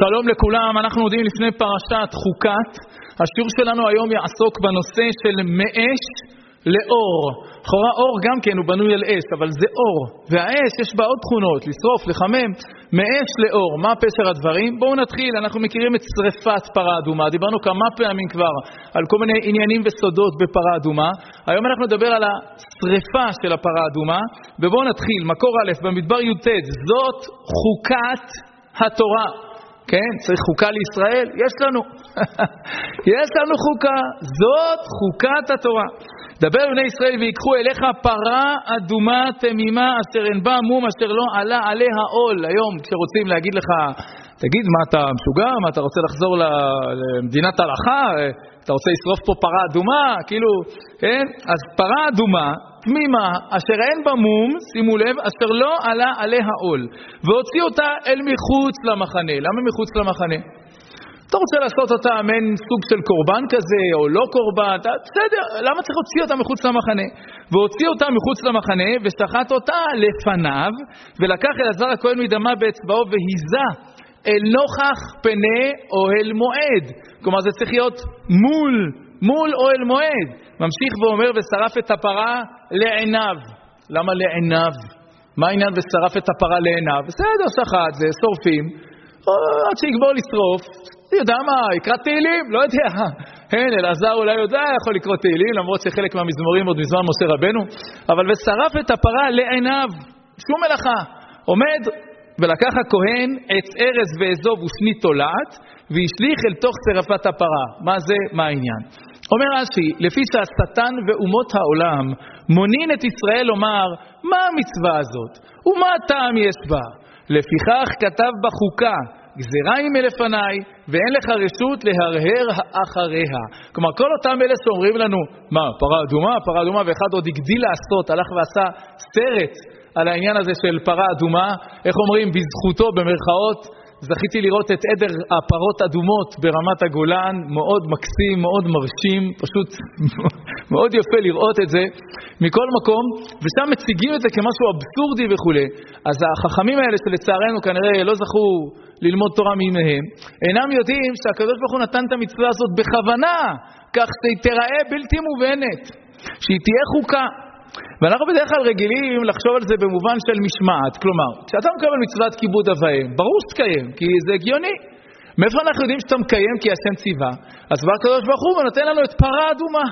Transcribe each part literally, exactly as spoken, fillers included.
שלום לכולם, אנחנו עומדים לפני פרשת חוקת. השיעור שלנו היום יעסוק בנושא של מאש לאור. לכאורה אור גם כן הוא בנוי על אש, אבל זה אור. והאש יש בה עוד תכונות, לשרוף, לחמם. מאש לאור, מה פשר הדברים? בואו נתחיל, אנחנו מכירים את שריפת פרה אדומה. דיברנו כמה פעמים כבר על כל מיני עניינים וסודות בפרה אדומה. היום אנחנו נדבר על השריפה של הפרה אדומה. ובואו נתחיל, מקור א' במדבר י"ט, זאת חוקת התורה. כן, צריך חוקה לישראל? יש לנו. יש לנו חוקה. זאת חוקת התורה. דבר בני ישראל ויקחו אליך פרה אדומה תמימה אשר אין בה מום אשר לא עלה עליה עול. היום כשרוצים להגיד לך, תגיד מה אתה משוגע? מה אתה רוצה לחזור למדינת הלכה? אתה רוצה לשרוף פה פרה אדומה? כאילו, כן? אז פרה אדומה תמימה אשר אין בה מום, שימו לב, אשר לא עלה עליה עול. והוציא אותה אל מחוץ למחנה. למה מחוץ למחנה? אתה רוצה לעשות אותה מן סוג של קורבן כזה, או לא קורבן, אתה, בסדר, למה צריך להוציא אותה מחוץ למחנה? והוציא אותה מחוץ למחנה, ושחט אותה לפניו, ולקח אלעזר הכהן מדמה באצבעו, והיזה אל נוכח פני אוהל מועד. כלומר, זה צריך להיות מול, מול אוהל מועד. ממשיך ואומר, ושרף את הפרה לעיניו. למה לעיניו? מה העניין ושרף את הפרה לעיניו? בסדר, שחט, זה שורפים, עד שיגבור לשרוף. אני יודע מה, יקרא תהילים? לא יודע. אין, אלעזר אולי יודע, יכול לקרוא תהילים, למרות שחלק מהמזמורים עוד מזמן משה רבנו. אבל ושרף את הפרה לעיניו, שום מלאכה. עומד ולקח הכהן עץ ארז ואזוב ושנית תולעת, והשליך אל תוך שרפת הפרה. מה זה? מה העניין? אומר רש"י, לפי שהשטן ואומות העולם מונין את ישראל לומר, מה המצווה הזאת? ומה הטעם יש בה? לפיכך כתב בחוקה, גזירה היא מלפניי, ואין לך רשות להרהר אחריה. כלומר, כל אותם אלה שאומרים לנו, מה, פרה אדומה, פרה אדומה, ואחד עוד הגדיל לעשות, הלך ועשה סרט על העניין הזה של פרה אדומה, איך אומרים, בזכותו, במרכאות, זכיתי לראות את עדר הפרות אדומות ברמת הגולן, מאוד מקסים, מאוד מרשים, פשוט מאוד יפה לראות את זה מכל מקום, ושם מציגים את זה כמשהו אבסורדי וכו'. אז החכמים האלה שלצערנו כנראה לא זכו ללמוד תורה מימיהם, אינם יודעים שהקדוש ברוך הוא נתן את המצווה הזאת בכוונה, כך שהיא תיראה בלתי מובנת, שהיא תהיה חוקה. ואנחנו בדרך כלל רגילים לחשוב על זה במובן של משמעת, כלומר, כשאתה מקבל מצוות כיבוד אב ואם, ברור שתקיים, כי זה הגיוני. מאיפה אנחנו יודעים שאתה מקיים כי השם ציווה? אז בא הקדוש ברוך הוא ונותן לנו את פרה אדומה.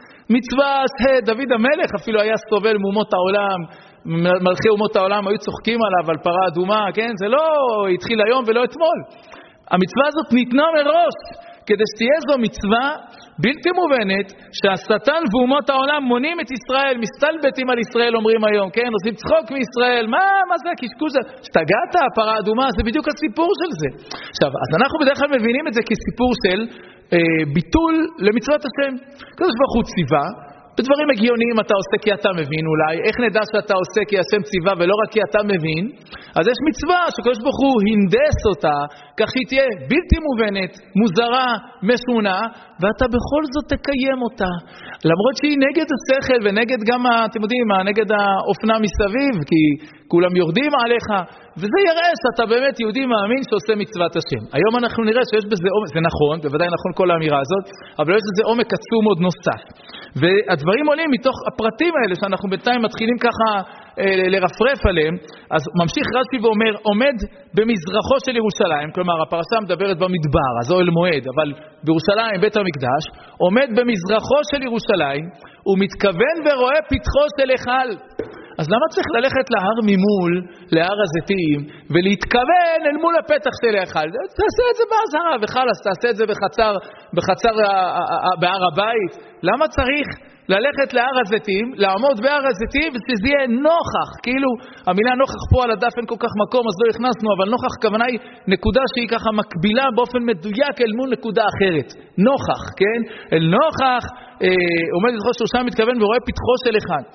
מצוות דוד המלך אפילו היה סובל מאומות העולם, מלכי אומות העולם היו צוחקים עליו על פרה אדומה, כן? זה לא התחיל היום ולא אתמול. המצווה הזאת ניתנה מראש, כדי שתהיה זו מצווה בלתי מובנת, שהשטן ואומות העולם מונים את ישראל, מסתלבטים על ישראל אומרים היום, כן? עושים צחוק מישראל, מה, מה זה הקשקוש? שתגעת, הפרה אדומה, זה בדיוק הסיפור של זה. עכשיו, אז אנחנו בדרך כלל מבינים את זה כסיפור של אה, ביטול למצוות השם. כזה ברוך הוא ציווה, בדברים הגיוניים אתה עושה כי אתה מבין אולי, איך נדע שאתה עושה כי השם ציווה ולא רק כי אתה מבין? אז יש מצווה שקדוש ברוך הוא הנדס אותה, כך שהיא תהיה בלתי מובנת, מוזרה, משונה, ואתה בכל זאת תקיים אותה. למרות שהיא נגד השכל ונגד גם, אתם יודעים, נגד האופנה מסביב, כי כולם יורדים עליך, וזה יראה שאתה באמת יהודי מאמין שעושה מצוות השם. היום אנחנו נראה שיש בזה עומק, זה נכון, בוודאי נכון כל האמירה הזאת, אבל יש בזה עומק עצום עוד נוסף. והדברים עולים מתוך הפרטים האלה שאנחנו בינתיים מתחילים ככה אה, לרפרף עליהם. אז ממשיך רש"י ואומר, עומד במזרחו של ירושלים, כלומר הפרשה מדברת במדבר, אז אוהל מועד, אבל בירושלים בית המקדש, עומד במזרחו של ירושלים, הוא מתכוון ורואה פתחו של היכל. אז למה צריך ללכת להר ממול, להר הזיתים, ולהתכוון אל מול הפתח של היכל? תעשה את זה בעזרה, וחלס, תעשה את זה בחצר, בחצר בהר הבית. למה צריך ללכת להר הזיתים, לעמוד בהר הזיתים, ושזה יהיה נוכח? כאילו, המילה נוכח פה על הדף אין כל כך מקום, אז לא הכנסנו, אבל נוכח כוונה היא נקודה שהיא ככה מקבילה באופן מדויק אל מול נקודה אחרת. נוכח, כן? אל נוכח, אה, עומד לתחוש שהוא שם מתכוון ורואה פתחו של אחד.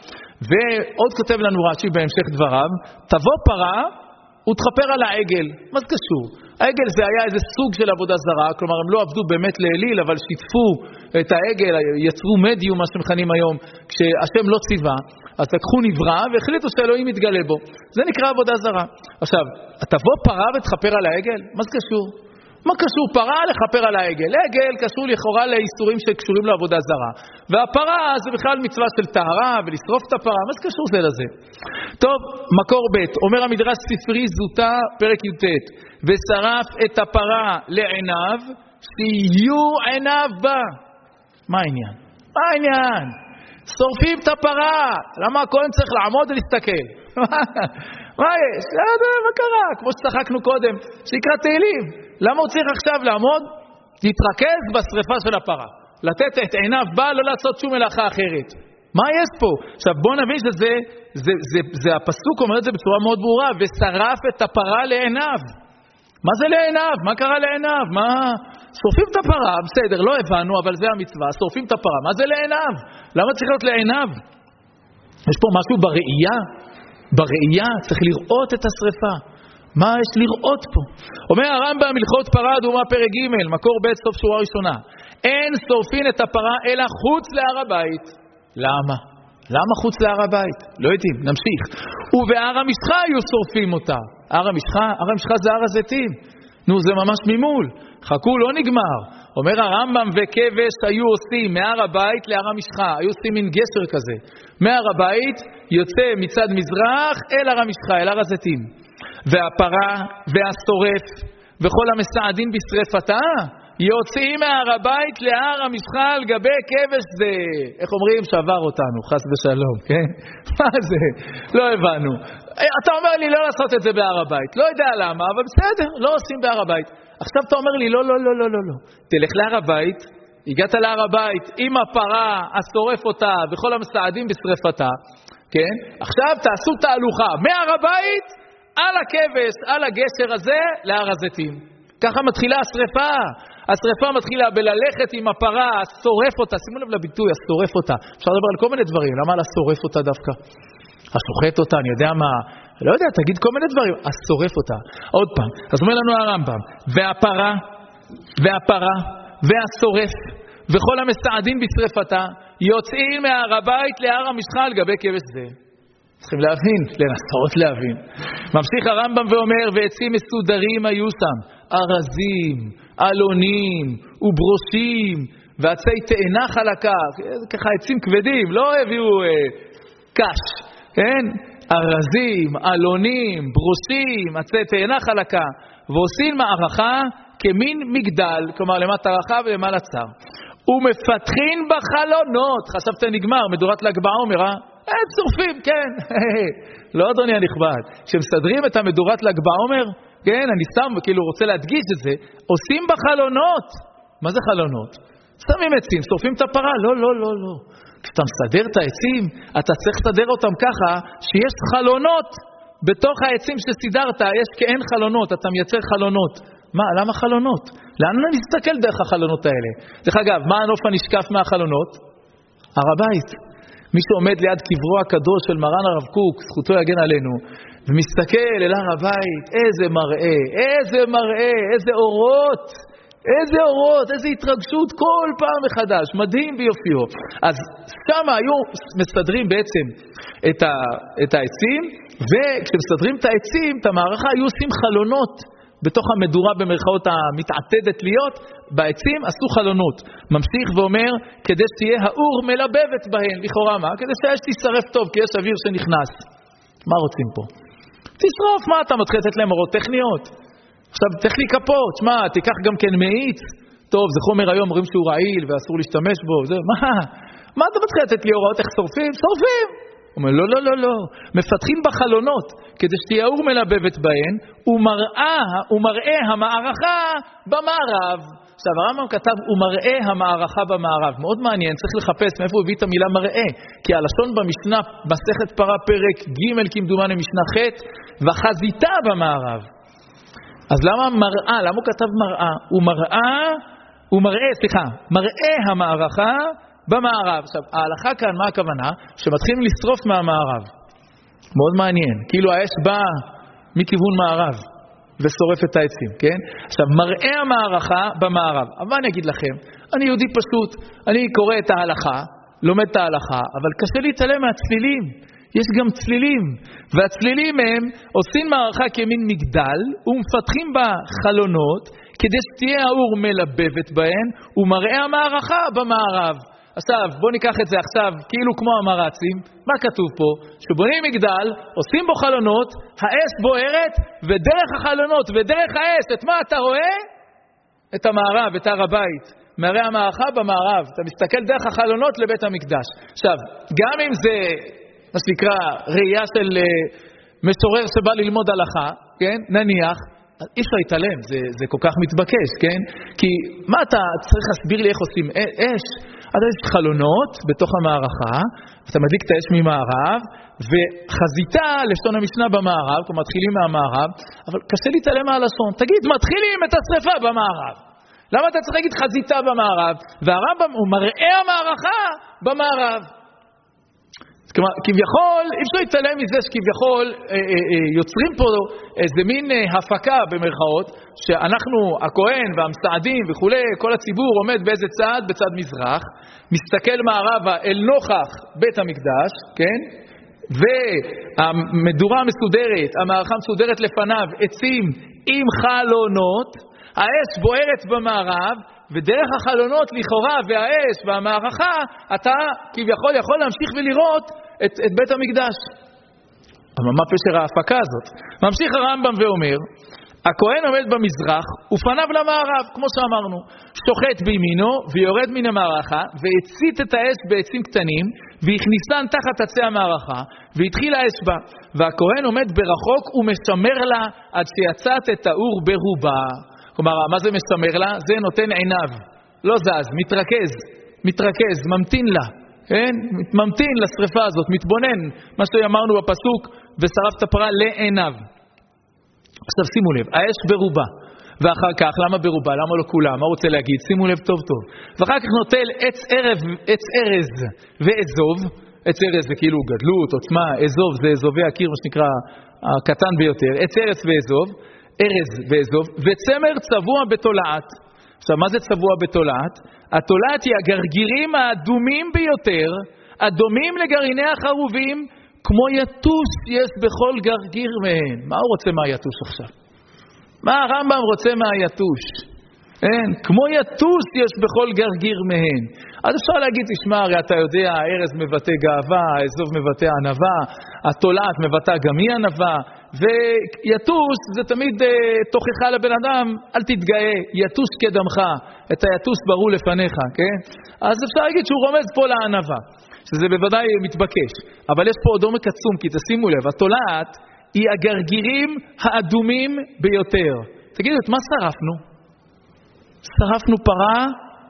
ועוד כותב לנו רש"י בהמשך דבריו, תבוא פרה ותחפר על העגל. מה זה קשור? העגל זה היה איזה סוג של עבודה זרה, כלומר הם לא עבדו באמת לאליל, אבל שיתפו את העגל, יצרו מדיום, מה שמכנים היום, כשהשם לא ציווה, אז לקחו נברא והחליטו שאלוהים יתגלה בו. זה נקרא עבודה זרה. עכשיו, תבוא פרה ותחפר על העגל? מה זה קשור? מה קשור פרה לכפר על העגל? עגל קשור לכאורה לאיסורים שקשורים לעבודה זרה. והפרה זה בכלל מצווה של טהרה ולשרוף את הפרה. מה זה קשור זה לזה? טוב, מקור ב' אומר המדרש ספרי זוטה, פרק י"ט, ושרף את הפרה לעיניו, שיהיו עיניו בה. מה העניין? מה העניין? שורפים את הפרה. למה הכהן צריך לעמוד ולהסתכל? מה יש? מה קרה? כמו שצחקנו קודם, שיקרא תהילים. למה הוא צריך עכשיו לעמוד? להתרכז בשריפה של הפרה. לתת את עיניו בה, לא לעשות שום מלאכה אחרת. מה יש פה? עכשיו בוא נבין שזה, זה, זה, זה, הפסוק אומר את זה בצורה מאוד ברורה, ושרף את הפרה לעיניו. מה זה לעיניו? מה קרה לעיניו? מה? שורפים את הפרה, בסדר, לא הבנו, אבל זה המצווה, שורפים את הפרה. מה זה לעיניו? למה צריך להיות לעיניו? יש פה משהו בראייה, בראייה צריך לראות את השריפה. מה יש לראות פה? אומר הרמב"ם הלכות פרה אדומה פרק ג' מקור ב' סוף שורה ראשונה. אין שורפין את הפרה אלא חוץ להר הבית. למה? למה חוץ להר הבית? לא יודעים, נמשיך. ובהר המשחה היו שורפים אותה. הר המשחה? הר המשחה זה הר הזיתים. נו, זה ממש ממול. חכו, לא נגמר. אומר הרמב"ם וכבש היו עושים מהר הבית להר המשחה. היו עושים מין גשר כזה. מהר הבית יוצא מצד מזרח אל הר המשחה, אל הר הזיתים. והפרה והשורף וכל המסעדים בשריפתה יוצאים מהר הבית להר המשחה על גבי כבש זה. איך אומרים? שבר אותנו, חס ושלום, כן? מה זה? לא הבנו. אתה אומר לי לא לעשות את זה בהר הבית. לא יודע למה, אבל בסדר, לא עושים בהר הבית. עכשיו אתה אומר לי לא, לא, לא, לא, לא, לא. תלך להר הבית, הגעת להר הבית עם הפרה, השורף אותה וכל המסעדים בשריפתה, כן? עכשיו תעשו תהלוכה מהר הבית על הכבש, על הגשר הזה, להר הזיתים. ככה מתחילה השריפה. השריפה מתחילה בללכת עם הפרה, שורף אותה. שימו לב לביטוי, שורף אותה. אפשר לדבר על כל מיני דברים. למה לשורף אותה דווקא? השוחט אותה, אני יודע מה. לא יודע, תגיד כל מיני דברים. השורף אותה. עוד פעם. אז אומר לנו הרמב"ם, והפרה, והפרה, והשורף, וכל המסעדים בשריפתה, יוצאים מהר הבית להר המשחה על גבי כבש זה. צריכים להבין, לנסות להבין. ממשיך הרמב"ם ואומר, ועצים מסודרים היו שם, ארזים, אלונים, וברושים, ועצי תאנה חלקה, ככה עצים כבדים, לא הביאו אה, קש, כן? ארזים, אלונים, ברושים, עצי תאנה חלקה, ועושים מערכה כמין מגדל, כלומר למטה רחב ולמעלה צר. ומפתחים בחלונות, חשבת נגמר, מדורת ל"ג בעומר, אה? אין שורפים, כן. לא אדוני הנכבד. כשמסדרים את המדורת ל"ג בעומר, כן, אני שם וכאילו רוצה להדגיש את זה, עושים בחלונות. מה זה חלונות? שמים עצים, שורפים את הפרה. לא, לא, לא, לא. כשאתה מסדר את העצים, אתה צריך לסדר אותם ככה שיש חלונות בתוך העצים שסידרת, יש כאין חלונות, אתה מייצר חלונות. מה, למה חלונות? לאן נסתכל דרך החלונות האלה? דרך אגב, מה הנוף הנשקף מהחלונות? הר הבית. מי שעומד ליד קברו הקדוש של מרן הרב קוק, זכותו יגן עלינו, ומסתכל אל הר הבית, איזה מראה, איזה מראה, איזה אורות, איזה אורות, איזה התרגשות כל פעם מחדש, מדהים ביופיו. אז שם היו מסדרים בעצם את, ה, את העצים, וכשמסדרים את העצים, את המערכה, היו עושים חלונות, בתוך המדורה במרכאות המתעתדת להיות, בעצים עשו חלונות. ממשיך ואומר, כדי שתהיה האור מלבבת בהן, לכאורה מה? כדי שהאש תישרף טוב, כי יש אוויר שנכנס. מה רוצים פה? תשרוף, מה אתה מתחיל לתת להם הוראות טכניות? עכשיו, טכני כפות, שמה, תיקח גם כן מאיץ. טוב, זה חומר היום, אומרים שהוא רעיל ואסור להשתמש בו. זה, מה? מה אתה מתחיל לתת לי הוראות איך שורפים? שורפים! הוא אומר, לא, לא, לא, לא. מפתחים בחלונות, כדי שתהיה האור מלבבת בהן, ומראה, ומראה המערכה במערב. עכשיו, הרמב"ם כתב, ומראה המערכה במערב. מאוד מעניין, צריך לחפש מאיפה הוא הביא את המילה מראה. כי הלשון במשנה, מסכת פרה פרק ג' כמדומני משנה ח', וחזיתה במערב. אז למה מראה? למה הוא כתב מראה? הוא מראה, הוא מראה, סליחה, מראה המערכה במערב. עכשיו, ההלכה כאן, מה הכוונה? שמתחילים לשרוף מהמערב. מאוד מעניין. כאילו האש באה מכיוון מערב ושורף את העצים, כן? עכשיו, מראה המערכה במערב. אבל מה אני אגיד לכם? אני יהודי פשוט. אני קורא את ההלכה, לומד את ההלכה, אבל קשה להתעלם מהצלילים. יש גם צלילים. והצלילים הם עושים מערכה כמין מגדל ומפתחים בה חלונות כדי שתהיה האור מלבבת בהן, ומראה המערכה במערב. עכשיו, בוא ניקח את זה עכשיו, כאילו כמו המרצים. מה כתוב פה? שבונים מגדל, עושים בו חלונות, האש בוערת, ודרך החלונות ודרך האש, את מה אתה רואה? את המערב, את הר הבית. מראה המערכה במערב. אתה מסתכל דרך החלונות לבית המקדש. עכשיו, גם אם זה, מה שנקרא, ראייה של uh, משורר שבא ללמוד הלכה, כן? נניח, אי אפשר להתעלם, זה, זה כל כך מתבקש, כן? כי מה אתה צריך להסביר לי איך עושים אש? אז יש חלונות בתוך המערכה, אתה מדליק את האש ממערב, וחזיתה לשון המשנה במערב, כלומר מתחילים מהמערב, אבל קשה להתעלם מהלשון. תגיד, מתחילים את השריפה במערב. למה אתה צריך להגיד חזיתה במערב? והרמב"ם הוא מראה המערכה במערב. כלומר, כביכול, אי אפשר להתעלם מזה שכביכול אה, אה, אה, יוצרים פה איזה מין אה, הפקה במרכאות, שאנחנו, הכהן והמסעדים וכו', כל הציבור עומד באיזה צד? בצד מזרח, מסתכל מערבה אל נוכח בית המקדש, כן? והמדורה מסודרת, המערכה מסודרת לפניו, עצים עם חלונות, האש בוערת במערב, ודרך החלונות לכאורה והאש והמערכה, אתה כביכול יכול להמשיך ולראות את, את בית המקדש. אבל מה פשר ההפקה הזאת? ממשיך הרמב"ם ואומר, הכהן עומד במזרח ופניו למערב, כמו שאמרנו, שוחט בימינו ויורד מן המערכה, והצית את האש בעצים קטנים, והכניסן תחת עצי המערכה, והתחיל האש בה. והכהן עומד ברחוק ומשמר לה עד שיצאת את האור ברובה. כלומר, מה זה משמר לה? זה נותן עיניו, לא זז, מתרכז, מתרכז, ממתין לה, כן? ממתין לשריפה הזאת, מתבונן, מה שאמרנו בפסוק, ושרף את הפרה לעיניו. עכשיו שימו לב, האש ברובה, ואחר כך, למה ברובה? למה לא כולה? מה רוצה להגיד? שימו לב טוב טוב. ואחר כך נוטל עץ ערב, עץ ארז ואזוב, עץ ארז זה כאילו גדלות, עוצמה, אזוב זה אזובי הקיר, מה שנקרא הקטן ביותר, עץ ארז ואזוב, ארז ואזוב, וצמר צבוע בתולעת. עכשיו, מה זה צבוע בתולעת? התולעת היא הגרגירים האדומים ביותר, הדומים לגרעיני החרובים, כמו יתוש יש בכל גרגיר מהן. מה הוא רוצה מהיתוש עכשיו? מה הרמב"ם רוצה מהיתוש? אין, כמו יתוש יש בכל גרגיר מהן. אז אפשר להגיד, תשמע, הרי אתה יודע, הארז מבטא גאווה, האזוב מבטא ענווה, התולעת מבטא גם היא ענווה, ויתוש זה תמיד uh, תוכחה לבן אדם, אל תתגאה, יתוש כדמך, את היתוש ברור לפניך, כן? אז אפשר להגיד שהוא רומז פה לענווה, שזה בוודאי מתבקש, אבל יש פה עוד עומק עצום, כי תשימו לב, התולעת היא הגרגירים האדומים ביותר. תגידו, את מה שרפנו? שרפנו פרה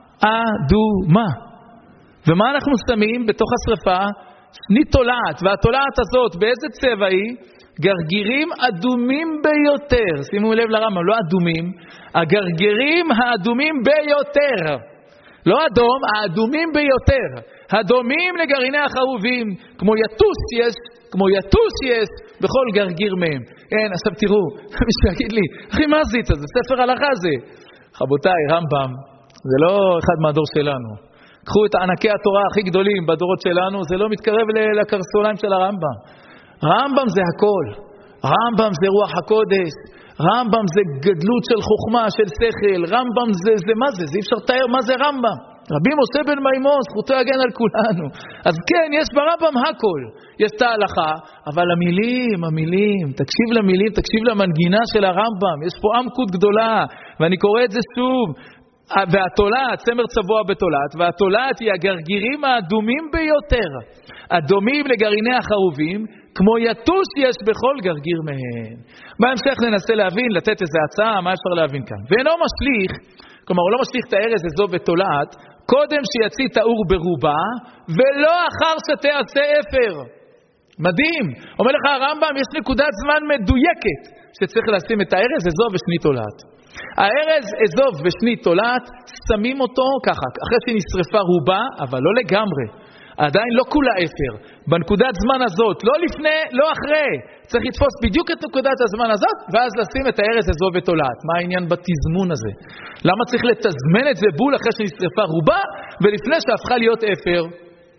אדומה. ומה אנחנו שמים בתוך השרפה? שנית תולעת, והתולעת הזאת באיזה צבע היא? גרגירים אדומים ביותר. שימו לב לרמב"ם, לא אדומים, הגרגירים האדומים ביותר. לא אדום, האדומים ביותר. הדומים לגרעיני החרובים, כמו יתוש יש, כמו יתוש יש בכל גרגיר מהם. כן, עכשיו תראו, מישהו יגיד לי, אחי מה עשית? זה ספר הלכה זה. רבותיי, רמב"ם, זה לא אחד מהדור שלנו. קחו את ענקי התורה הכי גדולים בדורות שלנו, זה לא מתקרב לקרסוליים של הרמב"ם. רמב"ם זה הכל. רמב"ם זה רוח הקודש. רמב"ם זה גדלות של חוכמה, של שכל. רמב"ם זה, זה מה זה? זה אי אפשר לתאר מה זה רמב"ם. רבי משה בן מימון, זכותו יגן על כולנו. אז כן, יש ברמב"ם הכל. יש את ההלכה, אבל המילים, המילים, תקשיב למילים, תקשיב למנגינה של הרמב"ם. יש פה עמקות גדולה, ואני קורא את זה שוב. והתולעת, צמר צבוע בתולעת, והתולעת היא הגרגירים האדומים ביותר, אדומים לגרעיני החרובים, כמו יתוש יש בכל גרגיר מהם. בהמשך ננסה להבין, לתת איזו הצעה, מה אפשר להבין כאן. ואינו משליך, כלומר הוא לא משליך את הארז הזו בתולעת, קודם שיציא את האור ברובה, ולא אחר שתעשה אפר. מדהים. אומר לך הרמב"ם, יש נקודת זמן מדויקת, שצריך לשים את הארז הזו ושנית תולעת. הארז אזוב ושנית תולעת, שמים אותו ככה, אחרי שנשרפה רובה, אבל לא לגמרי. עדיין לא כולה אפר. בנקודת זמן הזאת, לא לפני, לא אחרי. צריך לתפוס בדיוק את נקודת הזמן הזאת, ואז לשים את הארז אזוב ותולעת. מה העניין בתזמון הזה? למה צריך לתזמן את זה בול אחרי שנשרפה רובה, ולפני שהפכה להיות אפר?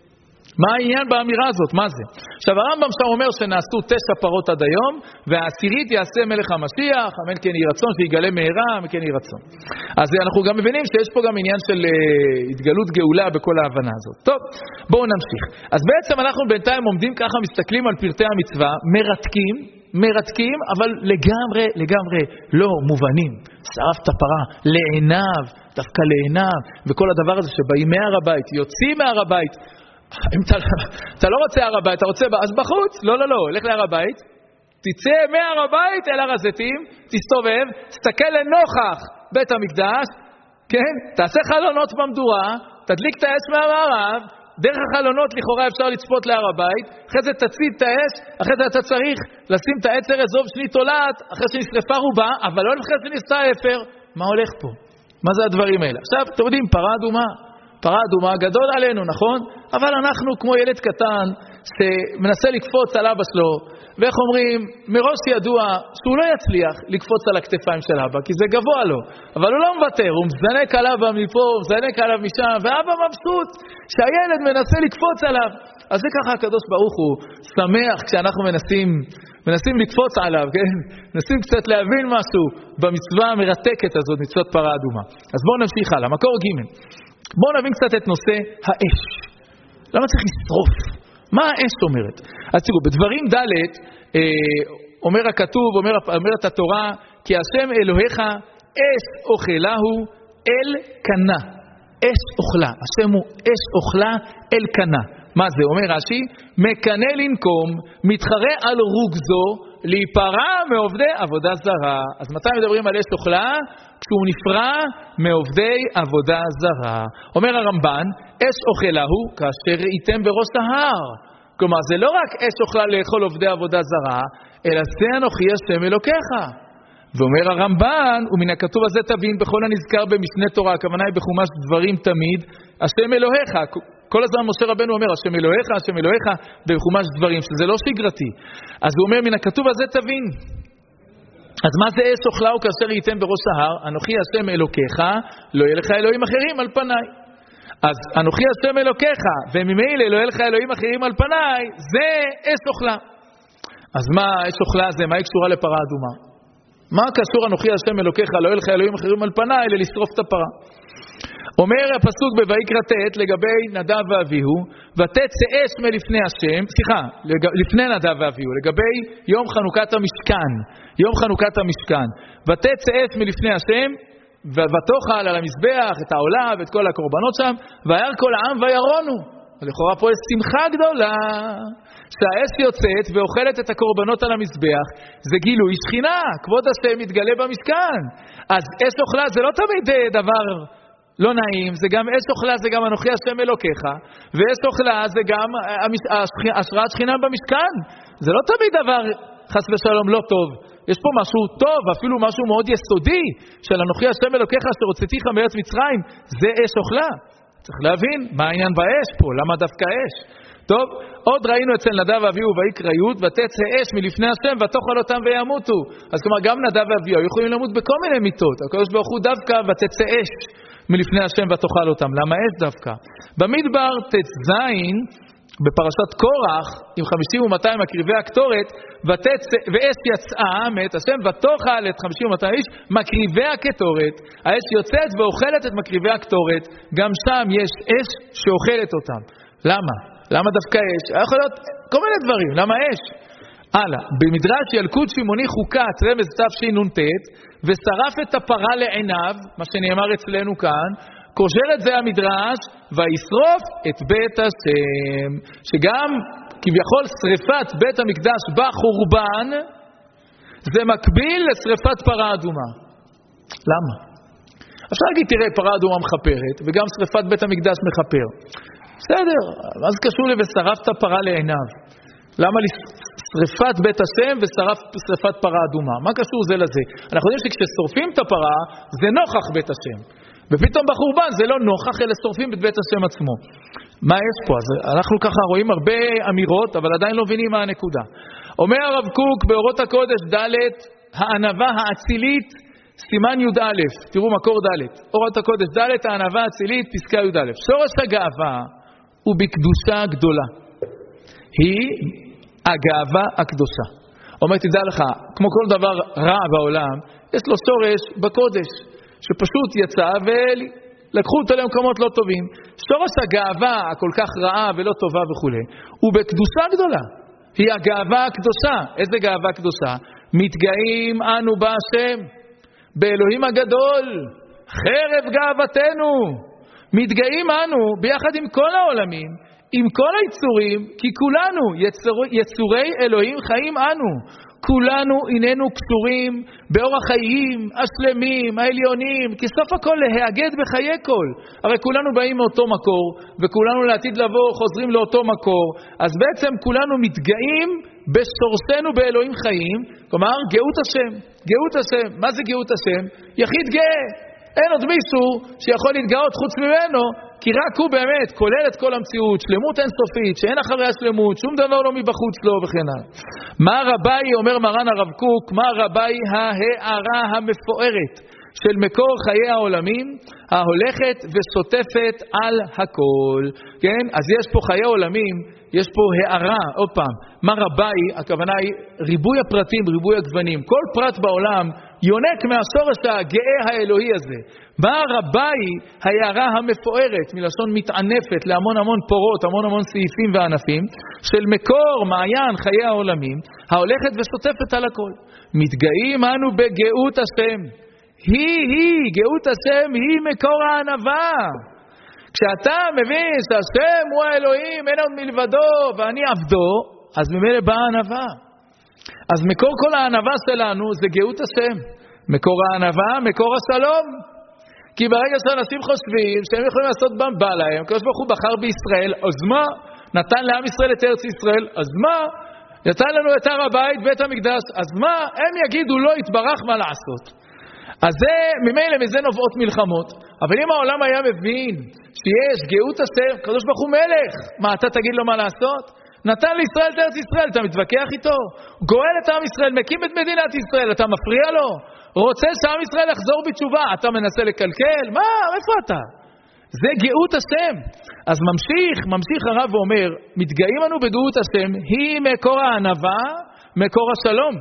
מה העניין באמירה הזאת? מה זה? עכשיו הרמב"ם שם אומר שנעשו תשע פרות עד היום, והעשירית יעשה מלך המשיח, אמן כן יהי רצון, שיגלה מהרה, אמן כן יהי רצון. אז אנחנו גם מבינים שיש פה גם עניין של uh, התגלות גאולה בכל ההבנה הזאת. טוב, בואו נמשיך. אז בעצם אנחנו בינתיים עומדים ככה, מסתכלים על פרטי המצווה, מרתקים, מרתקים, אבל לגמרי, לגמרי לא מובנים. שרף את הפרה לעיניו, דווקא לעיניו, וכל הדבר הזה שבאים מהר הבית, יוצאים מהר הבית. אם אתה, אתה לא רוצה הר הבית, אתה רוצה, אז בחוץ, לא, לא, לא, הלך להר הבית, תצא מהר הבית אל הר הזיתים, תסתובב, תסתכל לנוכח בית המקדש, כן? תעשה חלונות במדורה, תדליק את האש מהמערב, דרך החלונות לכאורה אפשר לצפות להר הבית, אחרי זה תציד את האש, אחרי זה אתה צריך לשים את העצר אזוב שני תולעת, אחרי שנשרפה רובה, אבל לא אחרי שנסתה אפר. מה הולך פה? מה זה הדברים האלה? עכשיו, אתם יודעים, פרה אדומה, פרה אדומה גדול עלינו, נכון? אבל אנחנו כמו ילד קטן שמנסה לקפוץ על אבא שלו, ואיך אומרים, מראש ידוע שהוא לא יצליח לקפוץ על הכתפיים של אבא, כי זה גבוה לו, אבל הוא לא מוותר, הוא מזנק על אבא מפה, הוא מזנק עליו משם, ואבא מבסוט שהילד מנסה לקפוץ עליו. אז זה ככה הקדוש ברוך הוא שמח כשאנחנו מנסים, מנסים לקפוץ עליו, כן? מנסים קצת להבין משהו במצווה המרתקת הזאת, מצוות פרה אדומה. אז בואו נמשיך הלאה, מקור ג'. בואו נבין קצת את נושא האש. למה צריך לשרוף? מה האש אומרת? אז תראו, בדברים ד' אה, אומר הכתוב, אומר, אומרת התורה, כי השם אלוהיך אש אוכלהו אל קנה. אש אוכלה. השם הוא אש אוכלה אל קנה. מה זה? אומר רש"י, מקנה לנקום, מתחרה על רוגזו, להיפרע מעובדי עבודה זרה. אז מתי מדברים על אש אוכלה? כשהוא נפרע מעובדי עבודה זרה. אומר הרמב"ן, אש אוכלה הוא כאשר ראיתם בראש ההר. כלומר, זה לא רק אש אוכלה לאכול עובדי עבודה זרה, אלא זה אנוכי השם אלוקיך. ואומר הרמב"ן, ומן הכתוב הזה תבין בכל הנזכר במשנה תורה, הכוונה היא בחומש דברים תמיד, השם אלוהיך. כל הזמן משה רבנו אומר, השם אלוהיך, השם אלוהיך, בחומש דברים, שזה לא שגרתי. אז הוא אומר, מן הכתוב הזה תבין. אז מה זה אש אוכלה וכאשר ראיתם בראש ההר? אנוכי השם אלוקיך, לא יהיה לך אלוהים אחרים על פניי. אז אנוכי השם אלוקיך, וממילא לא יהיה לך אלוהים אחרים על פניי, זה אש אוכלה. אז מה אש אוכלה זה? מה היא קשורה לפרה אדומה? מה קשור אנוכי השם אלוקיך, לא יהיה לך אלוהים אחרים על פניי, ללשרוף את הפרה? אומר הפסוק בויקרא ט' לגבי נדב ואביהו, ותצא אש מלפני השם, סליחה, לפני נדב ואביהו, לגבי יום חנוכת המשכן, יום חנוכת המשכן, ותצא אש מלפני השם, ותאכל על המזבח את העולה ואת כל הקורבנות שם, וירא כל העם וירונו. לכאורה פה יש שמחה גדולה, שהאש יוצאת ואוכלת את הקורבנות על המזבח, זה גילוי שכינה, כבוד השם מתגלה במשכן. אז אש אוכלה זה לא תמיד דבר לא נעים, זה גם אש אוכלה, זה גם אנוכי השם אלוקיך, ואש אוכלה זה גם השראת שכינה במשכן. זה לא תמיד דבר חס ושלום לא טוב. יש פה משהו טוב, אפילו משהו מאוד יסודי, של אנוכי השם אלוקיך אשר הוצאתיך מארץ מצרים, זה אש אוכלה. צריך להבין מה העניין באש פה, למה דווקא אש? טוב, עוד ראינו אצל נדב ואביהו ויקרא י' ותצא אש מלפני השם ותאכל אותם וימותו. אז כלומר גם נדב ואביהו יכולים למות בכל מיני מיתות. הקדוש ברוך הוא דווקא ותצא אש מלפני השם ותאכל אותם. למה אש דווקא? במדבר ט"ז בפרשת קורח עם חמישים ומאתיים מקריבי הקטורת, ואש יצאה מאת השם ותאכל את חמישים ומאתיים איש מקריבי הקטורת. האש יוצאת ואוכלת את מקריבי הקטורת. גם שם יש אש שאוכלת אותם. למה? למה דווקא אש? יכול להיות כל מיני דברים. למה אש? הלאה, במדרש ילקוט שמעוני חוקת רמז תשנ"ט, ושרף את הפרה לעיניו, מה שנאמר אצלנו כאן, קושר את זה המדרש, וישרוף את בית השם, שגם כביכול שריפת בית המקדש בחורבן, זה מקביל לשריפת פרה אדומה. למה? אפשר להגיד, תראה, פרה אדומה מחפרת, וגם שריפת בית המקדש מחפר. בסדר, אז קשור לי ושרפת פרה לעיניו. למה שריפת בית השם ושריפת פרה אדומה? מה קשור זה לזה? אנחנו יודעים שכששורפים את הפרה, זה נוכח בית השם. ופתאום בחורבן זה לא נוכח, אלא שורפים את בית השם עצמו. מה יש פה? אז אנחנו ככה רואים הרבה אמירות, אבל עדיין לא מבינים מה הנקודה. אומר הרב קוק באורות הקודש ד' הענווה האצילית, סימן י"א, תראו מקור ד', אורות הקודש ד' הענווה האצילית, פסקה י"א. שורש הגאווה ובקדושה גדולה. היא הגאווה הקדושה. אומר, תדע לך, כמו כל דבר רע בעולם, יש לו שורש בקודש, שפשוט יצא ולקחו אותו למקומות לא טובים. שורש הגאווה הכל כך רעה ולא טובה וכו', הוא בקדושה גדולה. היא הגאווה הקדושה. איזה גאווה קדושה? מתגאים אנו בהשם, באלוהים הגדול, חרב גאוותנו. מתגאים אנו ביחד עם כל העולמים, עם כל היצורים, כי כולנו יצור, יצורי אלוהים חיים אנו. כולנו איננו קשורים באורח חיים השלמים, העליונים, כי סוף הכל להאגד בחיי כל. הרי כולנו באים מאותו מקור, וכולנו לעתיד לבוא חוזרים לאותו מקור, אז בעצם כולנו מתגאים בשורשנו באלוהים חיים, כלומר גאות השם, גאות השם. מה זה גאות השם? יחיד גאה. אין עוד מישהו שיכול להתגאות חוץ ממנו, כי רק הוא באמת כולל את כל המציאות, שלמות אינסופית, שאין אחריה שלמות, שום דבר לא מבחוץ לו וכן הלאה. מה רביי, אומר מרן הרב קוק, מה רביי ההערה המפוארת של מקור חיי העולמים, ההולכת ושוטפת על הכל. כן? אז יש פה חיי עולמים, יש פה הערה, עוד פעם, מה רביי, הכוונה היא ריבוי הפרטים, ריבוי הגוונים. כל פרט בעולם יונק מהשורש הגאה האלוהי הזה. מה רביי ההערה המפוארת, מלשון מתענפת להמון המון פורות, המון המון סעיפים וענפים, של מקור מעיין חיי העולמים, ההולכת ושוטפת על הכל. מתגאים אנו בגאות השם. היא, היא, גאות השם, היא מקור הענווה. כשאתה מבין שהשם הוא האלוהים, אין עוד מלבדו, ואני עבדו, אז ממילא באה הענווה. אז מקור כל הענווה שלנו זה גאות השם. מקור הענווה, מקור השלום. כי ברגע שאנשים חושבים שהם יכולים לעשות בם בא להם, כמו שבחור בחר בישראל, אז מה? נתן לעם ישראל את ארץ ישראל, אז מה? נתן לנו את הר הבית, בית המקדש, אז מה? הם יגידו לא יתברך מה לעשות. אז זה, ממילא מזה נובעות מלחמות. אבל אם העולם היה מבין שיש גאות השם, קדוש ברוך הוא מלך, מה אתה תגיד לו מה לעשות? נתן לישראל את ארץ ישראל, אתה מתווכח איתו? גואל את עם ישראל, מקים את מדינת ישראל, אתה מפריע לו? רוצה שעם ישראל יחזור בתשובה, אתה מנסה לקלקל? מה? איפה אתה? זה גאות השם. אז ממשיך, ממשיך הרב ואומר, מתגאים לנו בגאות השם, היא מקור הענווה, מקור השלום.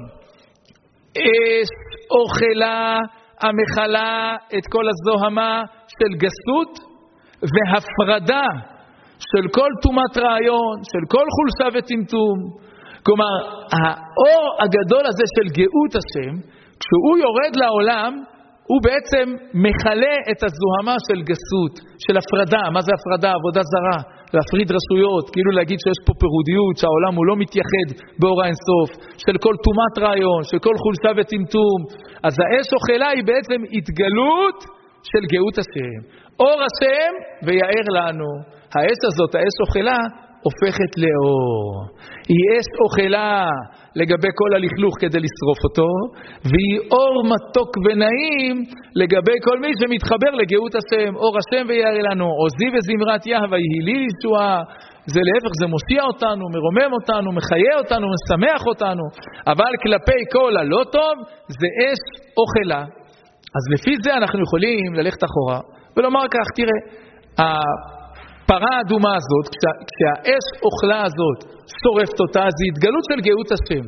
אש אוכלה המחלה את כל הזוהמה של גסות והפרדה של כל תומת רעיון, של כל חולשה וטמטום. כלומר, האור הגדול הזה של גאות השם, כשהוא יורד לעולם, הוא בעצם מחלה את הזוהמה של גסות, של הפרדה. מה זה הפרדה? עבודה זרה. להפריד רשויות, כאילו להגיד שיש פה פירודיות, שהעולם הוא לא מתייחד באור האינסוף, של כל תומת רעיון, של כל חולשה וטמטום. אז האש אוכלה היא בעצם התגלות של גאות השם. אור השם ויער לנו. האש הזאת, האש אוכלה, הופכת לאור. היא אש אוכלה לגבי כל הלכלוך כדי לשרוף אותו, והיא אור מתוק ונעים לגבי כל מי שמתחבר לגאות השם. אור השם ויער לנו, עוזי וזמרת יהווה יהי לי ישועה. זה להפך, זה מושיע אותנו, מרומם אותנו, מחיה אותנו, משמח אותנו. אבל כלפי כל הלא טוב, זה אש אוכלה. אז לפי זה אנחנו יכולים ללכת אחורה ולומר כך, תראה, הפרה האדומה הזאת, כשה, כשהאש אוכלה הזאת שורפת אותה, זה התגלות של גאות השם.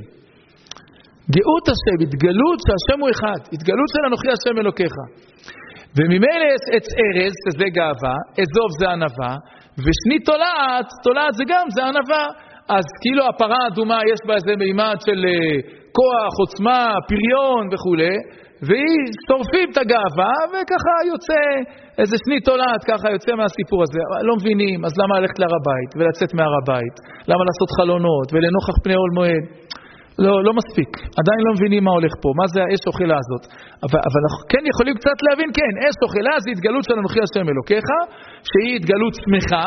גאות השם, התגלות שהשם הוא אחד, התגלות של אנוכי השם אלוקיך. וממילא עץ ארז, שזה גאווה, אזוב זה ענווה, ושני תולעת, תולעת זה גם, זה ענווה. אז כאילו הפרה האדומה יש בה איזה מימד של כוח, עוצמה, פריון וכו', והיא שורפים את הגאווה, וככה יוצא איזה שני תולעת, ככה יוצא מהסיפור הזה. לא מבינים, אז למה ללכת להר הבית ולצאת מהר הבית? למה לעשות חלונות ולנוכח פני עול מועד? לא, לא מספיק. עדיין לא מבינים מה הולך פה. מה זה האש אוכלה הזאת? אבל, אבל אנחנו כן יכולים קצת להבין, כן, אש אוכלה זה התגלות של אנוכי השם אלוקיך, שהיא התגלות שמחה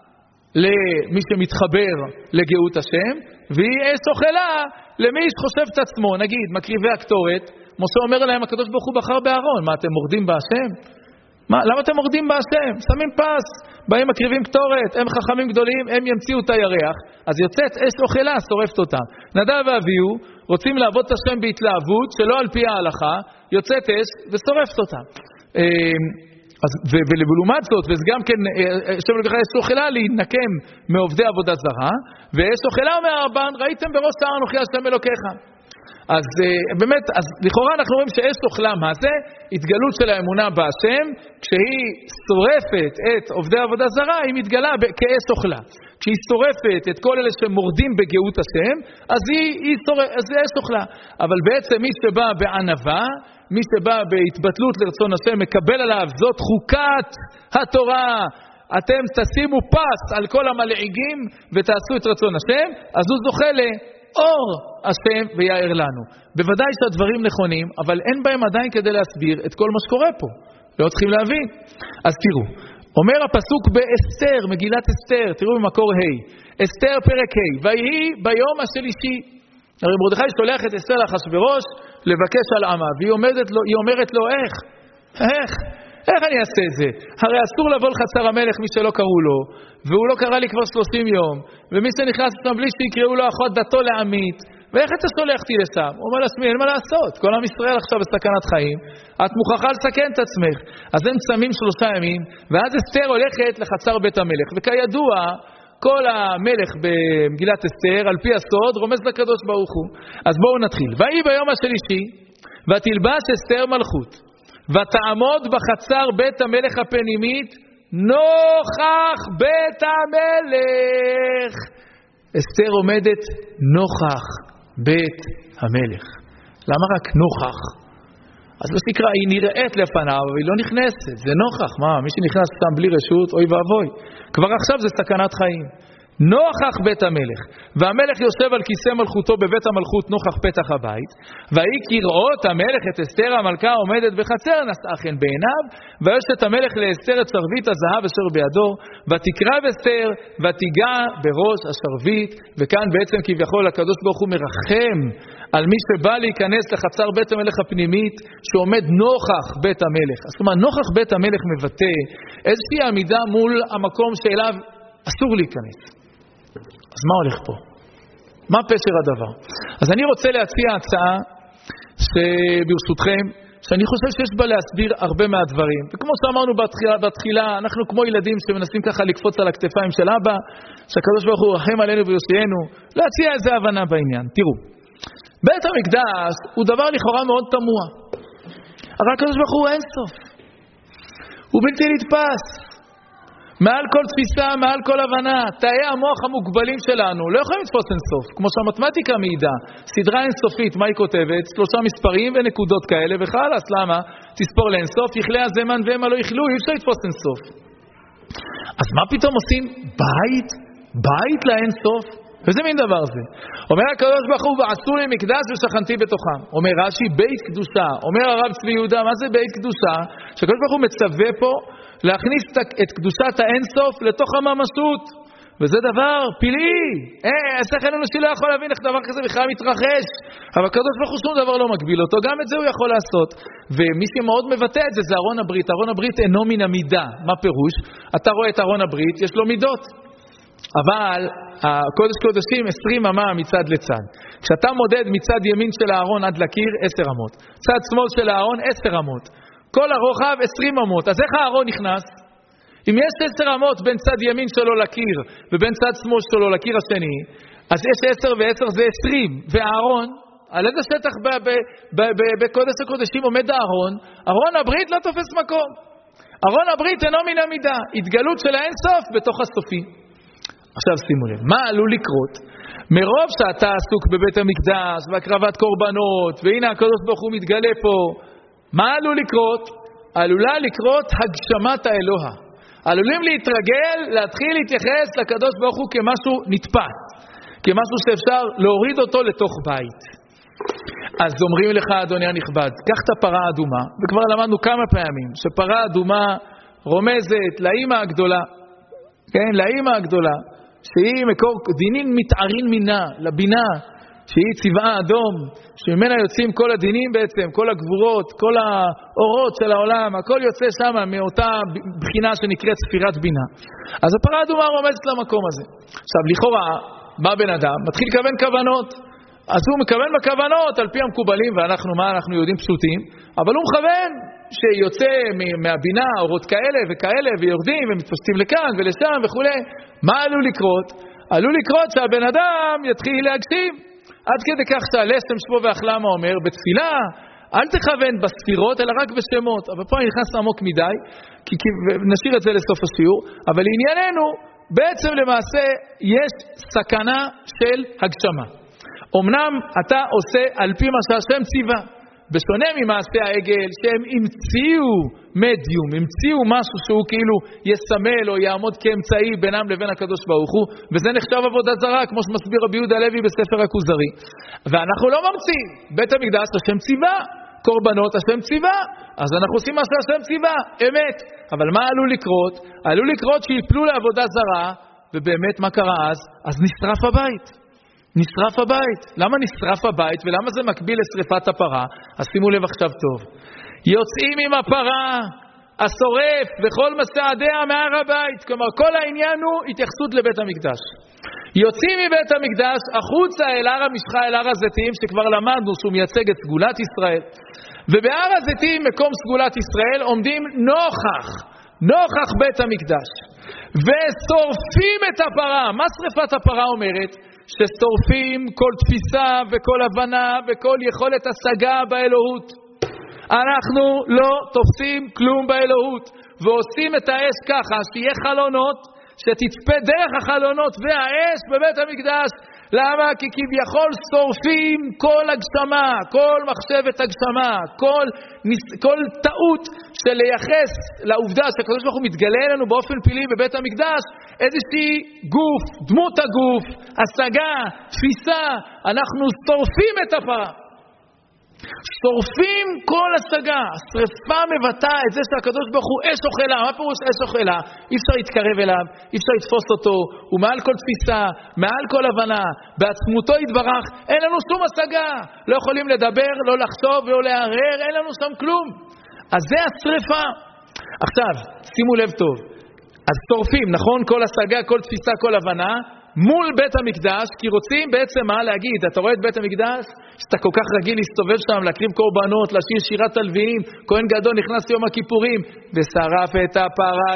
למי שמתחבר לגאות השם, והיא אש אוכלה למי שחושב את עצמו. נגיד, מקריבי הקטורת, משה אומר להם, הקדוש ברוך הוא בחר בארון. מה, אתם מורדים בהשם? מה, למה אתם מורדים בהשם? שמים פס, באים מקריבים קטורת, הם חכמים גדולים, הם ימציאו את הירח, אז יוצאת אש אוכלה, שורפת אותם. נדב ואביהו רוצים לעבוד את השם בהתלהבות, שלא על פי ההלכה, יוצאת אש ושורפת אותם. אז, ו, ולעומת זאת, וזה גם כן, השם אלוקיך אש אוכלה להינקם מעובדי עבודה זרה, ואש אוכלה אומר הרמב"ן, ראיתם בראש ההר אנוכי השם אלוקיך. אז באמת, אז לכאורה אנחנו רואים שאש אוכלה מה זה? התגלות של האמונה בהשם, כשהיא שורפת את עובדי עבודה זרה, היא מתגלה כאש אוכלה. כשהיא שורפת את כל אלה שמורדים בגאות השם, אז היא, היא שורפת, אז זה אש אוכלה. אבל בעצם מי שבא בענווה, מי שבא בהתבטלות לרצון השם, מקבל עליו, זאת חוקת התורה. אתם תשימו פס על כל המלעיגים ותעשו את רצון השם, אז הוא זוכה לאור השם ויער לנו. בוודאי שהדברים נכונים, אבל אין בהם עדיין כדי להסביר את כל מה שקורה פה. לא צריכים להבין. אז תראו, אומר הפסוק באסתר, מגילת אסתר, תראו במקור ה', אסתר פרק ה', ויהי ביום השלישי. הרי מרדכי שולח את אסתר לאחשוורוש לבקש על עמה, והיא אומרת לו, היא אומרת לו, איך? איך? איך אני אעשה את זה? הרי אסור לבוא לחצר המלך מי שלא קראו לו, והוא לא קרא לי כבר שלושים יום, ומי שנכנס שם בלי שיקראו לו אחות דתו לעמית, ואיך אתה שולחתי לשם? הוא אומר לעצמי, אין מה לעשות, כל עם ישראל עכשיו בסכנת חיים, את מוכרחה לסכן את עצמך. אז הם צמים שלושה ימים, ואז אסתר הולכת לחצר בית המלך, וכידוע, כל המלך במגילת אסתר, על פי הסוד, רומז לקדוש ברוך הוא. אז בואו נתחיל. ויהי ביום השלישי, ותלבש אסתר מלכות, ותעמוד בחצר בית המלך הפנימית, נוכח בית המלך. אסתר עומדת נוכח בית המלך. למה רק נוכח? אז לא שתקרא, היא נראית לפניו, אבל היא לא נכנסת. זה נוכח. מה? מי שנכנס סתם בלי רשות, אוי ואבוי. כבר עכשיו זה סכנת חיים. נוכח בית המלך. והמלך יושב על כיסא מלכותו בבית המלכות נוכח פתח הבית. והיא כראות המלך את אסתר המלכה עומדת בחצר, נשאה חן בעיניו, וישת המלך לאסתר את שרביט הזהב אשר בידו, ותקרב אסתר ותיגע בראש השרביט. וכאן בעצם כביכול הקדוש ברוך הוא מרחם על מי שבא להיכנס לחצר בית המלך הפנימית, שעומד נוכח בית המלך. זאת אומרת, נוכח בית המלך מבטא איזושהי עמידה מול המקום שאליו אסור להיכנס. אז מה הולך פה? מה פשר הדבר? אז אני רוצה להציע הצעה שברשותכם, שאני חושב שיש בה להסביר הרבה מהדברים. וכמו שאמרנו בתחילה, בתחילה, אנחנו כמו ילדים שמנסים ככה לקפוץ על הכתפיים של אבא, שהקדוש ברוך הוא רחם עלינו ויושיענו, להציע איזה הבנה בעניין. תראו, בית המקדש הוא דבר לכאורה מאוד תמוה. הרי הקדוש ברוך הוא אין סוף. הוא בלתי נתפס. מעל כל תפיסה, מעל כל הבנה, תאי המוח המוגבלים שלנו לא יכולים לתפוס אינסוף, כמו שהמתמטיקה מעידה, סדרה אינסופית, מה היא כותבת? שלושה מספרים ונקודות כאלה וחלס, למה? תספור לאינסוף, יכלה הזמן והם לא יכלו, אי אפשר לתפוס אינסוף. אז מה פתאום עושים? בית? בית לאינסוף? וזה מין דבר זה. אומר הקדוש ברוך הוא, ועשו לי מקדש ושכנתי בתוכם. אומר רש"י, בית קדושה. אומר הרב צבי יהודה, מה זה בית קדושה? שהקדוש ברוך הוא מצווה פה להכניס את קדושת האינסוף לתוך הממשות. וזה דבר פלאי. אה, השכל האנושי לא יכול להבין איך דבר כזה בכלל מתרחש. אבל הקדוש ברוך הוא שום דבר לא מגביל אותו. גם את זה הוא יכול לעשות. ומי שמאוד מבטא את זה זה ארון הברית. ארון הברית אינו מן המידה. מה פירוש? אתה רואה את ארון הברית, יש לו מידות. אבל הקודש קודשים עשרים אמה מצד לצד. כשאתה מודד מצד ימין של הארון עד לקיר, עשר אמות. צד שמאל של הארון, עשר אמות. כל הרוחב, עשרים אמות. אז איך הארון נכנס? אם יש עשר אמות בין צד ימין שלו לקיר, ובין צד שמאל שלו לקיר השני, אז יש עשר ועשר זה עשרים. והארון, על איזה שטח בקודש הקודשים עומד הארון? ארון הברית לא תופס מקום. ארון הברית אינו מן המידה. התגלות של האינסוף בתוך הסופי. עכשיו שימו לב, מה עלול לקרות? מרוב שאתה עסוק בבית המקדש והקרבת קורבנות, והנה הקדוש ברוך הוא מתגלה פה, מה עלול לקרות? עלולה לקרות הגשמת האלוה. עלולים להתרגל, להתחיל להתייחס לקדוש ברוך הוא כמשהו נתפס, כמשהו שאפשר להוריד אותו לתוך בית. אז אומרים לך, אדוני הנכבד, קח את הפרה האדומה, וכבר למדנו כמה פעמים, שפרה אדומה רומזת לאמא הגדולה, כן, לאמא הגדולה, שהיא מקור דינים מתארין מינה, לבינה, שהיא צבעה אדום, שממנה יוצאים כל הדינים בעצם, כל הגבורות, כל האורות של העולם, הכל יוצא שם מאותה בחינה שנקראת ספירת בינה. אז הפרה האדומה רומזת למקום הזה. עכשיו, לכאורה, בא בן אדם, מתחיל לכוון כוונות, אז הוא מכוון בכוונות על פי המקובלים, ואנחנו מה? אנחנו יהודים פשוטים, אבל הוא מכוון שיוצא מהבינה אורות כאלה וכאלה, ויורדים ומתפשטים לכאן ולשם וכו'. מה עלול לקרות? עלול לקרות שהבן אדם יתחיל להגשים. עד כדי כך שהלשם שבו ואחלמה אומר, בתפילה, אל תכוון בספירות, אלא רק בשמות. אבל פה אני נכנס עמוק מדי, כי, כי נשאיר את זה לסוף השיעור. אבל לענייננו, בעצם למעשה יש סכנה של הגשמה. אמנם אתה עושה על פי מה שהשם ציווה, בשונה ממעשה העגל, שהם המציאו מדיום, המציאו משהו שהוא כאילו יסמל או יעמוד כאמצעי בינם לבין הקדוש ברוך הוא, וזה נחשב עבודה זרה, כמו שמסביר רבי יהודה הלוי בספר הכוזרי. ואנחנו לא ממציאים, בית המקדש השם ציווה, קורבנות השם ציווה, אז אנחנו עושים מה שהשם ציווה, אמת. אבל מה עלול לקרות? עלול לקרות שיפלו לעבודה זרה, ובאמת מה קרה אז? אז נשרף הבית. נשרף הבית. למה נשרף הבית ולמה זה מקביל לשריפת הפרה? אז שימו לב עכשיו טוב. יוצאים עם הפרה, השורף וכל מסעדיה מהר הבית. כלומר, כל העניין הוא התייחסות לבית המקדש. יוצאים מבית המקדש החוצה אל הר המשחה, אל הר הזיתים, שכבר למדנו שהוא מייצג את סגולת ישראל. ובהר הזיתים, מקום סגולת ישראל, עומדים נוכח, נוכח בית המקדש. ושורפים את הפרה. מה שריפת הפרה אומרת? ששורפים כל תפיסה וכל הבנה וכל יכולת השגה באלוהות. אנחנו לא תופסים כלום באלוהות, ועושים את האש ככה שיהיה חלונות, שתצפה דרך החלונות והאש בבית המקדש. למה? כי כביכול שורפים כל הגשמה, כל מחשבת הגשמה, כל, כל טעות של לייחס לעובדה שהקדוש ברוך הוא מתגלה אלינו באופן פלאי בבית המקדש, איזושהי גוף, דמות הגוף, השגה, תפיסה. אנחנו שורפים את הפרה. שורפים כל השגה. השריפה מבטא את זה שהקדוש ברוך הוא אש אוכלה. מה פירוש אש אוכלה? אי אפשר להתקרב אליו, אי אפשר לתפוס אותו. הוא מעל כל תפיסה, מעל כל הבנה. בעצמותו יתברך, אין לנו שום השגה. לא יכולים לדבר, לא לחשוב ולא לערער, אין לנו שם כלום. אז זה השריפה. עכשיו, שימו לב טוב. אז שורפים, נכון? כל השגה, כל תפיסה, כל הבנה. מול בית המקדש, כי רוצים בעצם מה להגיד? אתה רואה את בית המקדש? שאתה כל כך רגיל להסתובב שם, להקריב קורבנות, לשיר שירת הלוויים, כהן גדול נכנס יום הכיפורים, ושרף את הפרה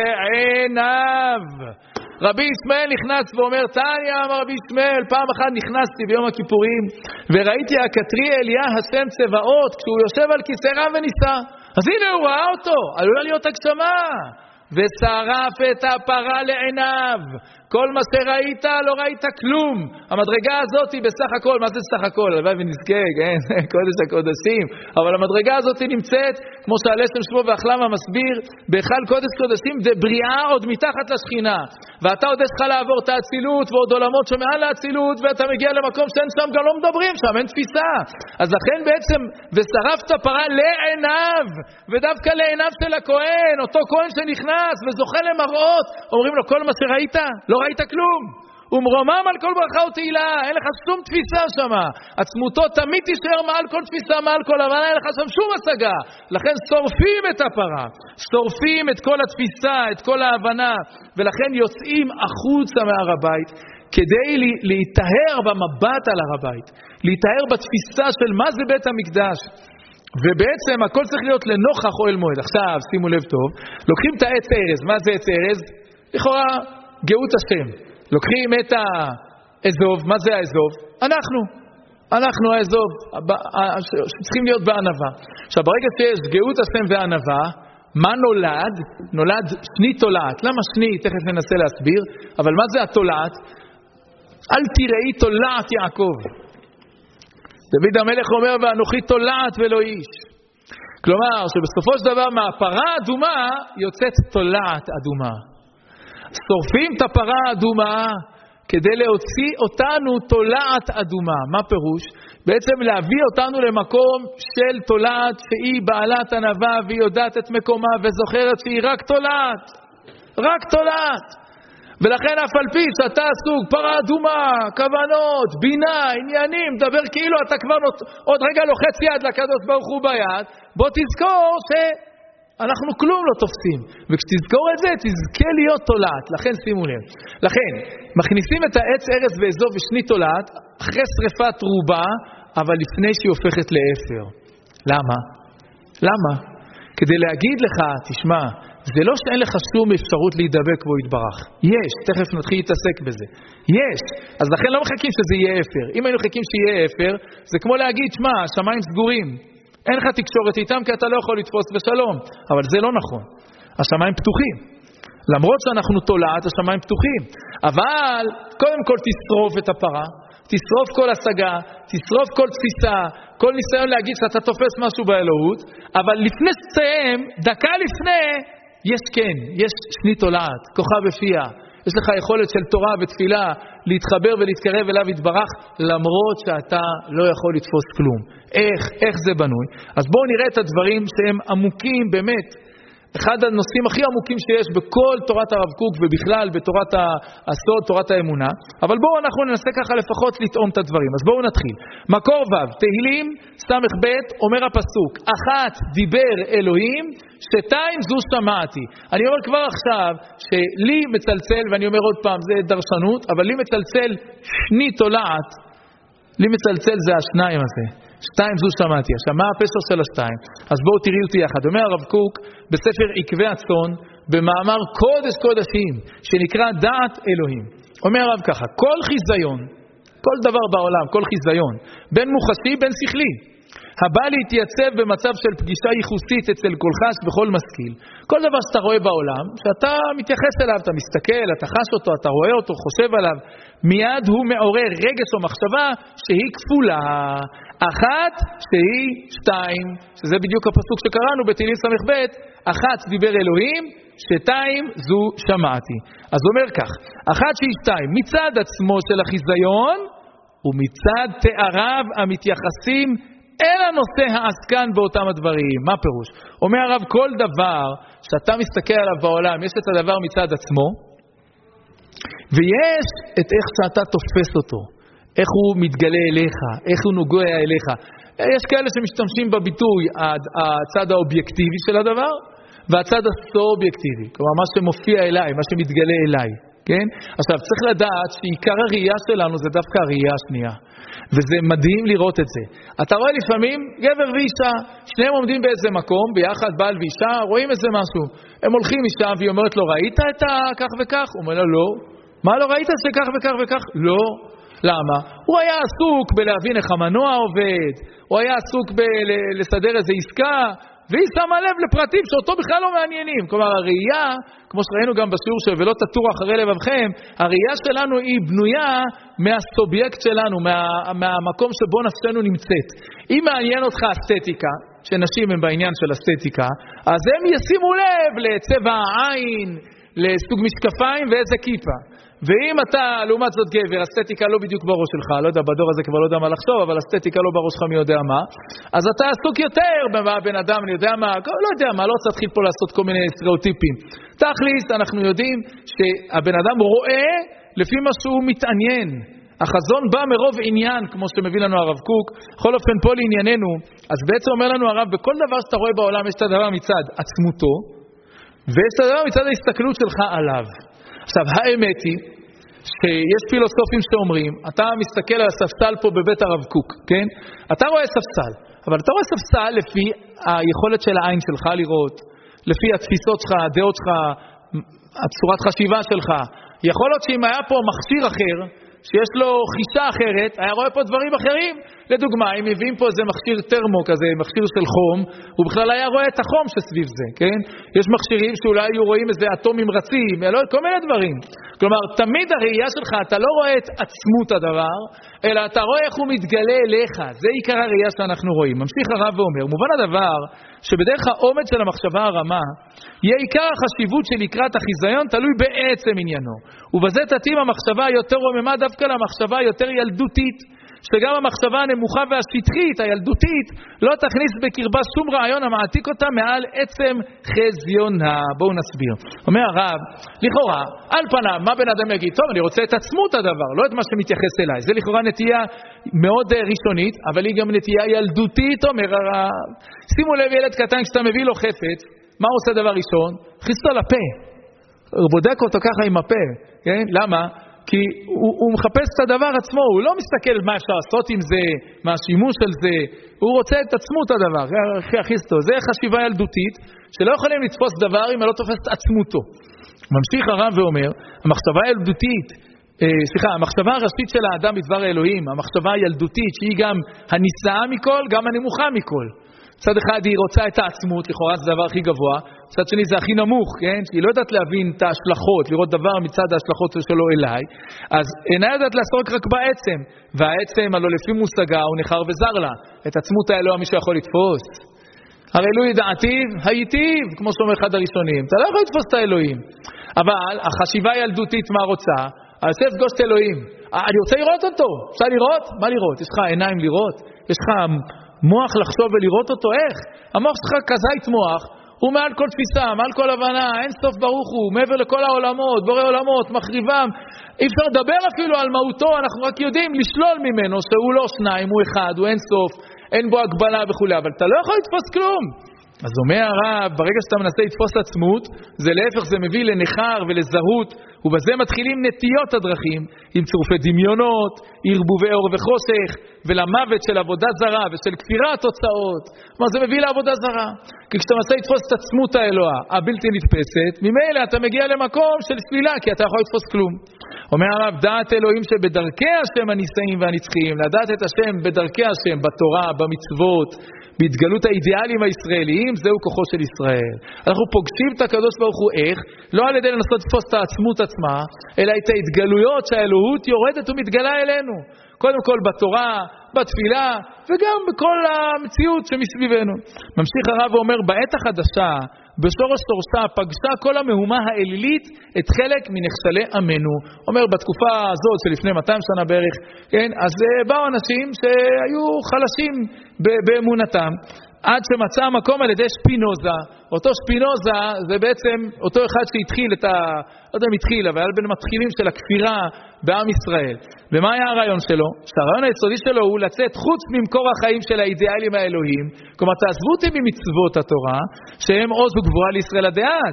לעיניו. רבי ישמעאל נכנס ואומר, תניא אמר רבי ישמעאל, פעם אחת נכנסתי ביום הכיפורים, וראיתי הקטרי אליה השם צבאות, כשהוא יושב על כיסא רם ונישא. אז הנה הוא ראה אותו, עלולה להיות הגשמה. ושרף את הפרה לעיניו. כל מה שראית, לא ראית כלום. המדרגה הזאת היא בסך הכל, מה זה בסך הכל? הלוואי ונזכה, כן? קודש הקודשים. אבל המדרגה הזאת נמצאת, כמו שהלשם שבו ואחלמה מסביר, בהיכל קודש קודשים, זה בריאה עוד מתחת לשכינה. ואתה עוד יש לך לעבור את האצילות, ועוד עולמות שמעל האצילות, ואתה מגיע למקום שאין שם, גם לא מדברים שם, אין תפיסה. אז לכן בעצם, ושרפת פרה לעיניו, ודווקא לעיניו של הכהן, אותו כהן שנכנס וזוכה למראות, אומרים לו, כל מה שראית, לא ראית כלום. הוא מרומם על כל ברכה ותהילה, אין לך שום תפיסה שם. עצמותו תמיד תישאר מעל כל תפיסה, מעל כל הבנה, אין לך שם שום השגה. לכן שורפים את הפרה, שורפים את כל התפיסה, את כל ההבנה, ולכן יוצאים החוצה מהר הבית, כדי להיטהר במבט על הר הבית, להיטהר בתפיסה של מה זה בית המקדש. ובעצם הכל צריך להיות לנוכח אוהל מועד. עכשיו שימו לב טוב, לוקחים את העץ ארז. מה זה עץ ארז? לכאורה גאות השם. לוקחים את האזוב. מה זה האזוב? אנחנו. אנחנו האזוב, שצריכים להיות בענווה. עכשיו ברגע שיש גאות השם וענווה, מה נולד? נולד שני תולעת. למה שני? תכף ננסה להסביר. אבל מה זה התולעת? אל תראי תולעת יעקב. דוד המלך אומר, ואנוכי תולעת ולא איש. כלומר, שבסופו של דבר מהפרה האדומה יוצאת תולעת אדומה. שורפים את הפרה האדומה כדי להוציא אותנו תולעת אדומה. מה פירוש? בעצם להביא אותנו למקום של תולעת שהיא בעלת ענווה והיא יודעת את מקומה וזוכרת שהיא רק תולעת. רק תולעת. ולכן אף על פי שאתה עסוק, פרה אדומה, כוונות, בינה, עניינים, דבר כאילו אתה כבר נות... עוד רגע לוחץ יד לקדוש ברוך הוא ביד, בוא תזכור ש... אנחנו כלום לא תופסים. וכשתזכור את זה, תזכה להיות תולעת. לכן שימו לב. לכן, מכניסים את העץ ארז ואזוב ושנית תולעת, אחרי שריפת רובה, אבל לפני שהיא הופכת לאפר. למה? למה? כדי להגיד לך, תשמע, זה לא שאין לך שום אפשרות להידבק בו יתברך. יש, תכף נתחיל להתעסק בזה. יש. אז לכן לא מחכים שזה יהיה אפר. אם היינו מחכים שיהיה אפר, זה כמו להגיד, שמע, השמיים סגורים. אין לך תקשורת איתם כי אתה לא יכול לתפוס בשלום. אבל זה לא נכון. השמיים פתוחים. למרות שאנחנו תולעת, השמיים פתוחים. אבל קודם כל תשרוף את הפרה, תשרוף כל השגה, תשרוף כל תפיסה, כל ניסיון להגיד שאתה תופס משהו באלוהות, אבל לפני שתסיים, דקה לפני, יש כן, יש שנית תולעת, כוחה בפיה. יש לך יכולת של תורה ותפילה להתחבר ולהתקרב אליו יתברך, למרות שאתה לא יכול לתפוס כלום. איך, איך זה בנוי? אז בואו נראה את הדברים שהם עמוקים באמת. אחד הנושאים הכי עמוקים שיש בכל תורת הרב קוק ובכלל בתורת הסוד, תורת האמונה. אבל בואו אנחנו ננסה ככה לפחות לטעום את הדברים. אז בואו נתחיל. מקור ו' תהילים סמך ב' אומר הפסוק, אחת דיבר אלוהים, שתיים זו שמעתי. אני אומר כבר עכשיו שלי מצלצל, ואני אומר עוד פעם, זה דרשנות, אבל לי מצלצל שנית תולעת, לי מצלצל זה השניים הזה. שתיים זו שמעתי. עכשיו, מה הפסר של השתיים? אז בואו תראי אותי יחד. אומר הרב קוק בספר עקבי הצאן, במאמר קודש קודשים, שנקרא דעת אלוהים. אומר הרב ככה, כל חיזיון, כל דבר בעולם, כל חיזיון, בין מוחשי, בין שכלי, הבא להתייצב במצב של פגישה ייחוסית אצל כל חש בכל משכיל. כל דבר שאתה רואה בעולם, שאתה מתייחס אליו, אתה מסתכל, אתה חש אותו, אתה רואה אותו, חושב עליו, מיד הוא מעורר רגש או מחשבה שהיא כפולה. אחת שהיא שתיים, שזה בדיוק הפסוק שקראנו בתהילים סמך ב', אחת דיבר אלוהים, שתיים זו שמעתי. אז הוא אומר כך, אחת שהיא שתיים, מצד עצמו של החיזיון, ומצד תאריו המתייחסים אל הנושא העסקן באותם הדברים. מה פירוש? אומר הרב, כל דבר שאתה מסתכל עליו בעולם, יש את הדבר מצד עצמו, ויש את איך שאתה תופס אותו, איך הוא מתגלה אליך, איך הוא נוגע אליך. יש כאלה שמשתמשים בביטוי הצד האובייקטיבי של הדבר, והצד הסו-אובייקטיבי, כלומר מה שמופיע אליי, מה שמתגלה אליי. כן? עכשיו, צריך לדעת שעיקר הראייה שלנו זה דווקא הראייה השנייה. וזה מדהים לראות את זה. אתה רואה לפעמים גבר ואישה, שניהם עומדים באיזה מקום, ביחד בעל ואישה, רואים איזה משהו. הם הולכים אישה והיא אומרת לו, ראית את כך וכך? הוא אומר לה, לא. מה לא ראית שכך וכך וכך? לא. למה? הוא היה עסוק בלהבין איך המנוע עובד, הוא היה עסוק בלסדר איזה עסקה, והיא שמה לב לפרטים שאותו בכלל לא מעניינים. כלומר, הראייה, כמו שראינו גם בשיעור של ולא תטור אחרי לבבכם, הראייה שלנו היא בנויה מהסובייקט שלנו, מה, מהמקום שבו נפשנו נמצאת. אם מעניין אותך אסתטיקה, שנשים הם בעניין של אסתטיקה, אז הם ישימו לב לצבע העין, לסוג משקפיים ואיזה כיפה. ואם אתה, לעומת זאת גבר, אסתטיקה לא בדיוק בראש שלך, לא יודע, בדור הזה כבר לא יודע מה לחשוב, אבל אסתטיקה לא בראש שלך מי יודע מה, אז אתה עסוק יותר בבן אדם, אני יודע מה, לא יודע מה, לא רוצה להתחיל פה לעשות כל מיני סטריאוטיפים. תכלס, אנחנו יודעים שהבן אדם רואה לפי מה שהוא מתעניין. החזון בא מרוב עניין, כמו שמביא לנו הרב קוק. בכל אופן פה לענייננו, אז בעצם אומר לנו הרב, בכל דבר שאתה רואה בעולם יש את הדבר מצד עצמותו, ויש את הדבר מצד ההסתכלות שלך עליו. עכשיו, האמת היא שיש פילוסופים שאומרים, אתה מסתכל על הספסל פה בבית הרב קוק, כן? אתה רואה ספסל, אבל אתה רואה ספסל לפי היכולת של העין שלך לראות, לפי התפיסות שלך, הדעות שלך, הצורת חשיבה שלך. יכול להיות שאם היה פה מכשיר אחר, שיש לו חישה אחרת, היה רואה פה דברים אחרים. לדוגמה, אם מביאים פה איזה מכשיר טרמו כזה, מכשיר של חום, הוא בכלל היה רואה את החום שסביב זה, כן? יש מכשירים שאולי היו רואים איזה אטומים רצים, כל מיני דברים. כלומר, תמיד הראייה שלך, אתה לא רואה את עצמות הדבר, אלא אתה רואה איך הוא מתגלה אליך. זה עיקר הראייה שאנחנו רואים. ממשיך הרב ואומר, מובן הדבר שבדרך העומד של המחשבה הרמה, יהיה עיקר החשיבות של לקראת החיזיון תלוי בעצם עניינו. ובזה תתאים המחשבה היותר רוממה דווקא למחשבה היותר ילדותית, שגם המחשבה הנמוכה והשטחית, הילדותית, לא תכניס בקרבה שום רעיון המעתיק אותה מעל עצם חזיונה. בואו נסביר. אומר הרב, לכאורה, על פניו, מה בן אדם יגיד? טוב, אני רוצה את עצמות הדבר, לא את מה שמתייחס אליי. זה לכאורה נטייה מאוד ראשונית, אבל היא גם נטייה ילדותית, אומר הרב. שימו לב, ילד קטן, כשאתה מביא לו חפץ, מה הוא עושה דבר ראשון? מכניס אותו לפה. הוא בודק אותו ככה עם הפה. כן? למה? כי הוא, הוא מחפש את הדבר עצמו, הוא לא מסתכל מה אפשר לעשות עם זה, מה השימוש של זה, הוא רוצה את עצמות הדבר, הכניס אותו. זה חשיבה ילדותית, שלא יכולים לתפוס דבר אם לא תופס את עצמותו. ממשיך הרב ואומר, המחשבה הילדותית, אה, סליחה, המחשבה הראשית של האדם בדבר האלוהים, המחשבה הילדותית, שהיא גם הנישאה מכל, גם הנמוכה מכל. צד אחד היא רוצה את העצמות, לכאורה זה הדבר הכי גבוה, צד שני זה הכי נמוך, כן? שהיא לא יודעת להבין את ההשלכות, לראות דבר מצד ההשלכות שלו אליי, אז אינה יודעת לעסוק רק בעצם, והעצם הלא לפי מושגה הוא נחר וזר לה, את עצמות האלוה מישהו יכול לתפוס. הרי אלוהי דעתיו, הייטיב, כמו שאומר אחד הראשונים, אתה לא יכול לתפוס את האלוהים, אבל החשיבה הילדותית מה רוצה? אז זה פגוש את אלוהים, אני רוצה לראות אותו, אפשר לראות? מה לראות? יש לך עיניים לראות? יש לך מוח לחשוב ולראות אותו, איך? המוח שלך כזית מוח, הוא מעל כל תפיסה, מעל כל הבנה, אין סוף ברוך הוא, מעבר לכל העולמות, בורא עולמות, מחריבם, אי אפשר לדבר אפילו על מהותו, אנחנו רק יודעים לשלול ממנו שהוא לא שניים, הוא אחד, הוא אין סוף, אין בו הגבלה וכו', אבל אתה לא יכול לתפוס כלום. אז אומר הרב, ברגע שאתה מנסה לתפוס עצמות, זה להפך, זה מביא לנחר ולזרות, ובזה מתחילים נטיות הדרכים, עם צירופי דמיונות, ערבובי אור וחושך, ולמוות של עבודה זרה ושל כפירה התוצאות. כלומר, זה מביא לעבודה זרה. כי כשאתה מנסה לתפוס את עצמות האלוה, הבלתי נתפסת, ממילא אתה מגיע למקום של סלילה, כי אתה יכול לתפוס כלום. אומר הרב, דעת אלוהים שבדרכי השם הנישאים והנצחיים, לדעת את השם בדרכי השם, בתורה, במצוות, בהתגלות האידיאלים הישראליים, זהו כוחו של ישראל. אנחנו פוגשים את הקדוש ברוך הוא איך? לא על ידי לנסות לתפוס את העצמות עצמה, אלא את ההתגלויות שהאלוהות יורדת ומתגלה אלינו. קודם כל בתורה, בתפילה, וגם בכל המציאות שמסביבנו. ממשיך הרב ואומר, בעת החדשה, בשורש שורשה, פגשה כל המהומה האלילית את חלק מנחשלי עמנו. אומר, בתקופה הזאת שלפני מאתיים שנה בערך, כן, אז באו אנשים שהיו חלשים באמונתם, עד שמצא המקום על ידי שפינוזה. אותו שפינוזה זה בעצם אותו אחד שהתחיל את ה... לא יודע אם התחיל, אבל היה בין המתחילים של הכפירה בעם ישראל. ומה היה הרעיון שלו? שהרעיון היסודי שלו הוא לצאת חוץ ממקור החיים של האידיאלים האלוהים. כלומר, תעזבו אותי ממצוות התורה, שהם עוז וגבורה לישראל הדעת.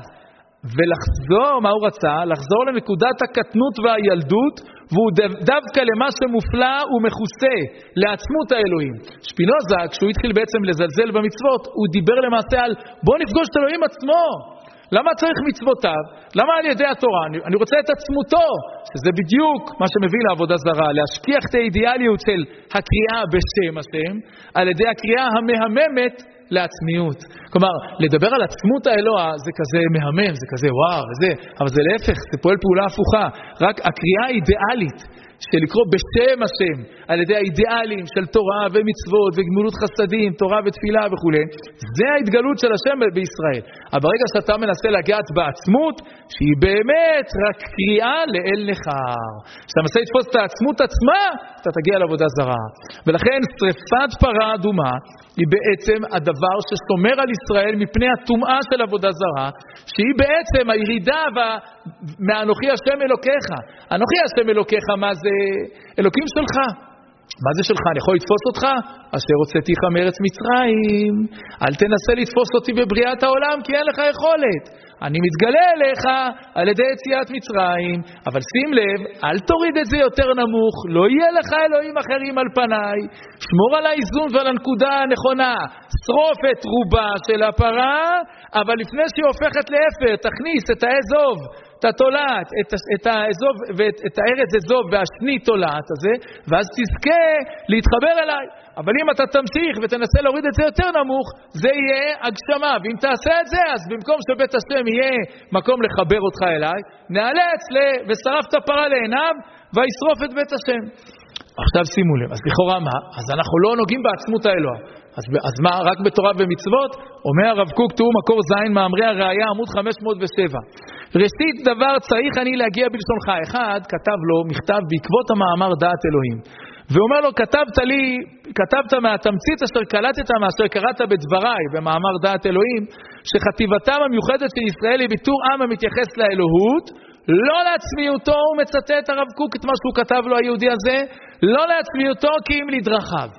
ולחזור, מה הוא רצה? לחזור לנקודת הקטנות והילדות, והוא דווקא למה שמופלא ומחוסה, לעצמות האלוהים. שפינוזה, כשהוא התחיל בעצם לזלזל במצוות, הוא דיבר למעשה על בוא נפגוש את אלוהים עצמו. למה צריך מצוותיו? למה על ידי התורה? אני, אני רוצה את עצמותו, שזה בדיוק מה שמביא לעבודה זרה, להשכיח את האידיאליות של הקריאה בשם השם, על ידי הקריאה המהממת לעצמיות. כלומר, לדבר על עצמות האלוה זה כזה מהמם, זה כזה וואו, וזה, אבל זה להפך, זה פועל פעולה הפוכה. רק הקריאה האידיאלית של לקרוא בשם השם, על ידי האידיאלים של תורה ומצוות וגמילות חסדים, תורה ותפילה וכו', זה ההתגלות של השם בישראל. אבל ברגע שאתה מנסה לגעת בעצמות, שהיא באמת רק קריאה לאל נחר. כשאתה מנסה לתפוס את העצמות עצמה, אתה תגיע לעבודה זרה. ולכן שריפת פרה אדומה היא בעצם הדבר ששומר על ישראל מפני הטומאה של עבודה זרה, שהיא בעצם הירידה מהאנוכי השם אלוקיך. אנוכי השם אלוקיך, מה זה? אלוקים שלך. מה זה שלך? אני יכול לתפוס אותך? אשר הוצאתיך מארץ מצרים. אל תנסה לתפוס אותי בבריאת העולם, כי אין לך יכולת. אני מתגלה אליך על ידי יציאת מצרים, אבל שים לב, אל תוריד את זה יותר נמוך, לא יהיה לך אלוהים אחרים על פניי, שמור על האיזון ועל הנקודה הנכונה, שרוף את רובה של הפרה, אבל לפני שהיא הופכת לאפר, תכניס את האזוב, את התולעת, את, את האזוב ואת את הארץ אזוב והשני תולעת הזה, ואז תזכה להתחבר אליי. אבל אם אתה תמשיך ותנסה להוריד את זה יותר נמוך, זה יהיה הגשמה. ואם תעשה את זה, אז במקום שבית השם יהיה מקום לחבר אותך אליי, נאלץ ל... ושרף את הפרה לעיניו, וישרוף את בית השם. עכשיו שימו לב, אז לכאורה מה? אז אנחנו לא נוגעים בעצמות האלוה. אז, אז מה? רק בתורה ומצוות? אומר הרב קוק, תראו מקור זין, מאמרי הראייה, עמוד חמש מאות ושבע. ראשית דבר צריך אני להגיע בלשונך. אחד כתב לו מכתב בעקבות המאמר דעת אלוהים. ואומר לו, כתבת לי, כתבת מהתמצית אשר קלטת מאשר קראת בדבריי, במאמר דעת אלוהים, שחטיבתם המיוחדת של ישראל היא ביטור עם המתייחס לאלוהות, לא לעצמיותו, הוא מצטט הרב קוק את מה שהוא כתב לו היהודי הזה, לא לעצמיותו כי אם לדרכיו.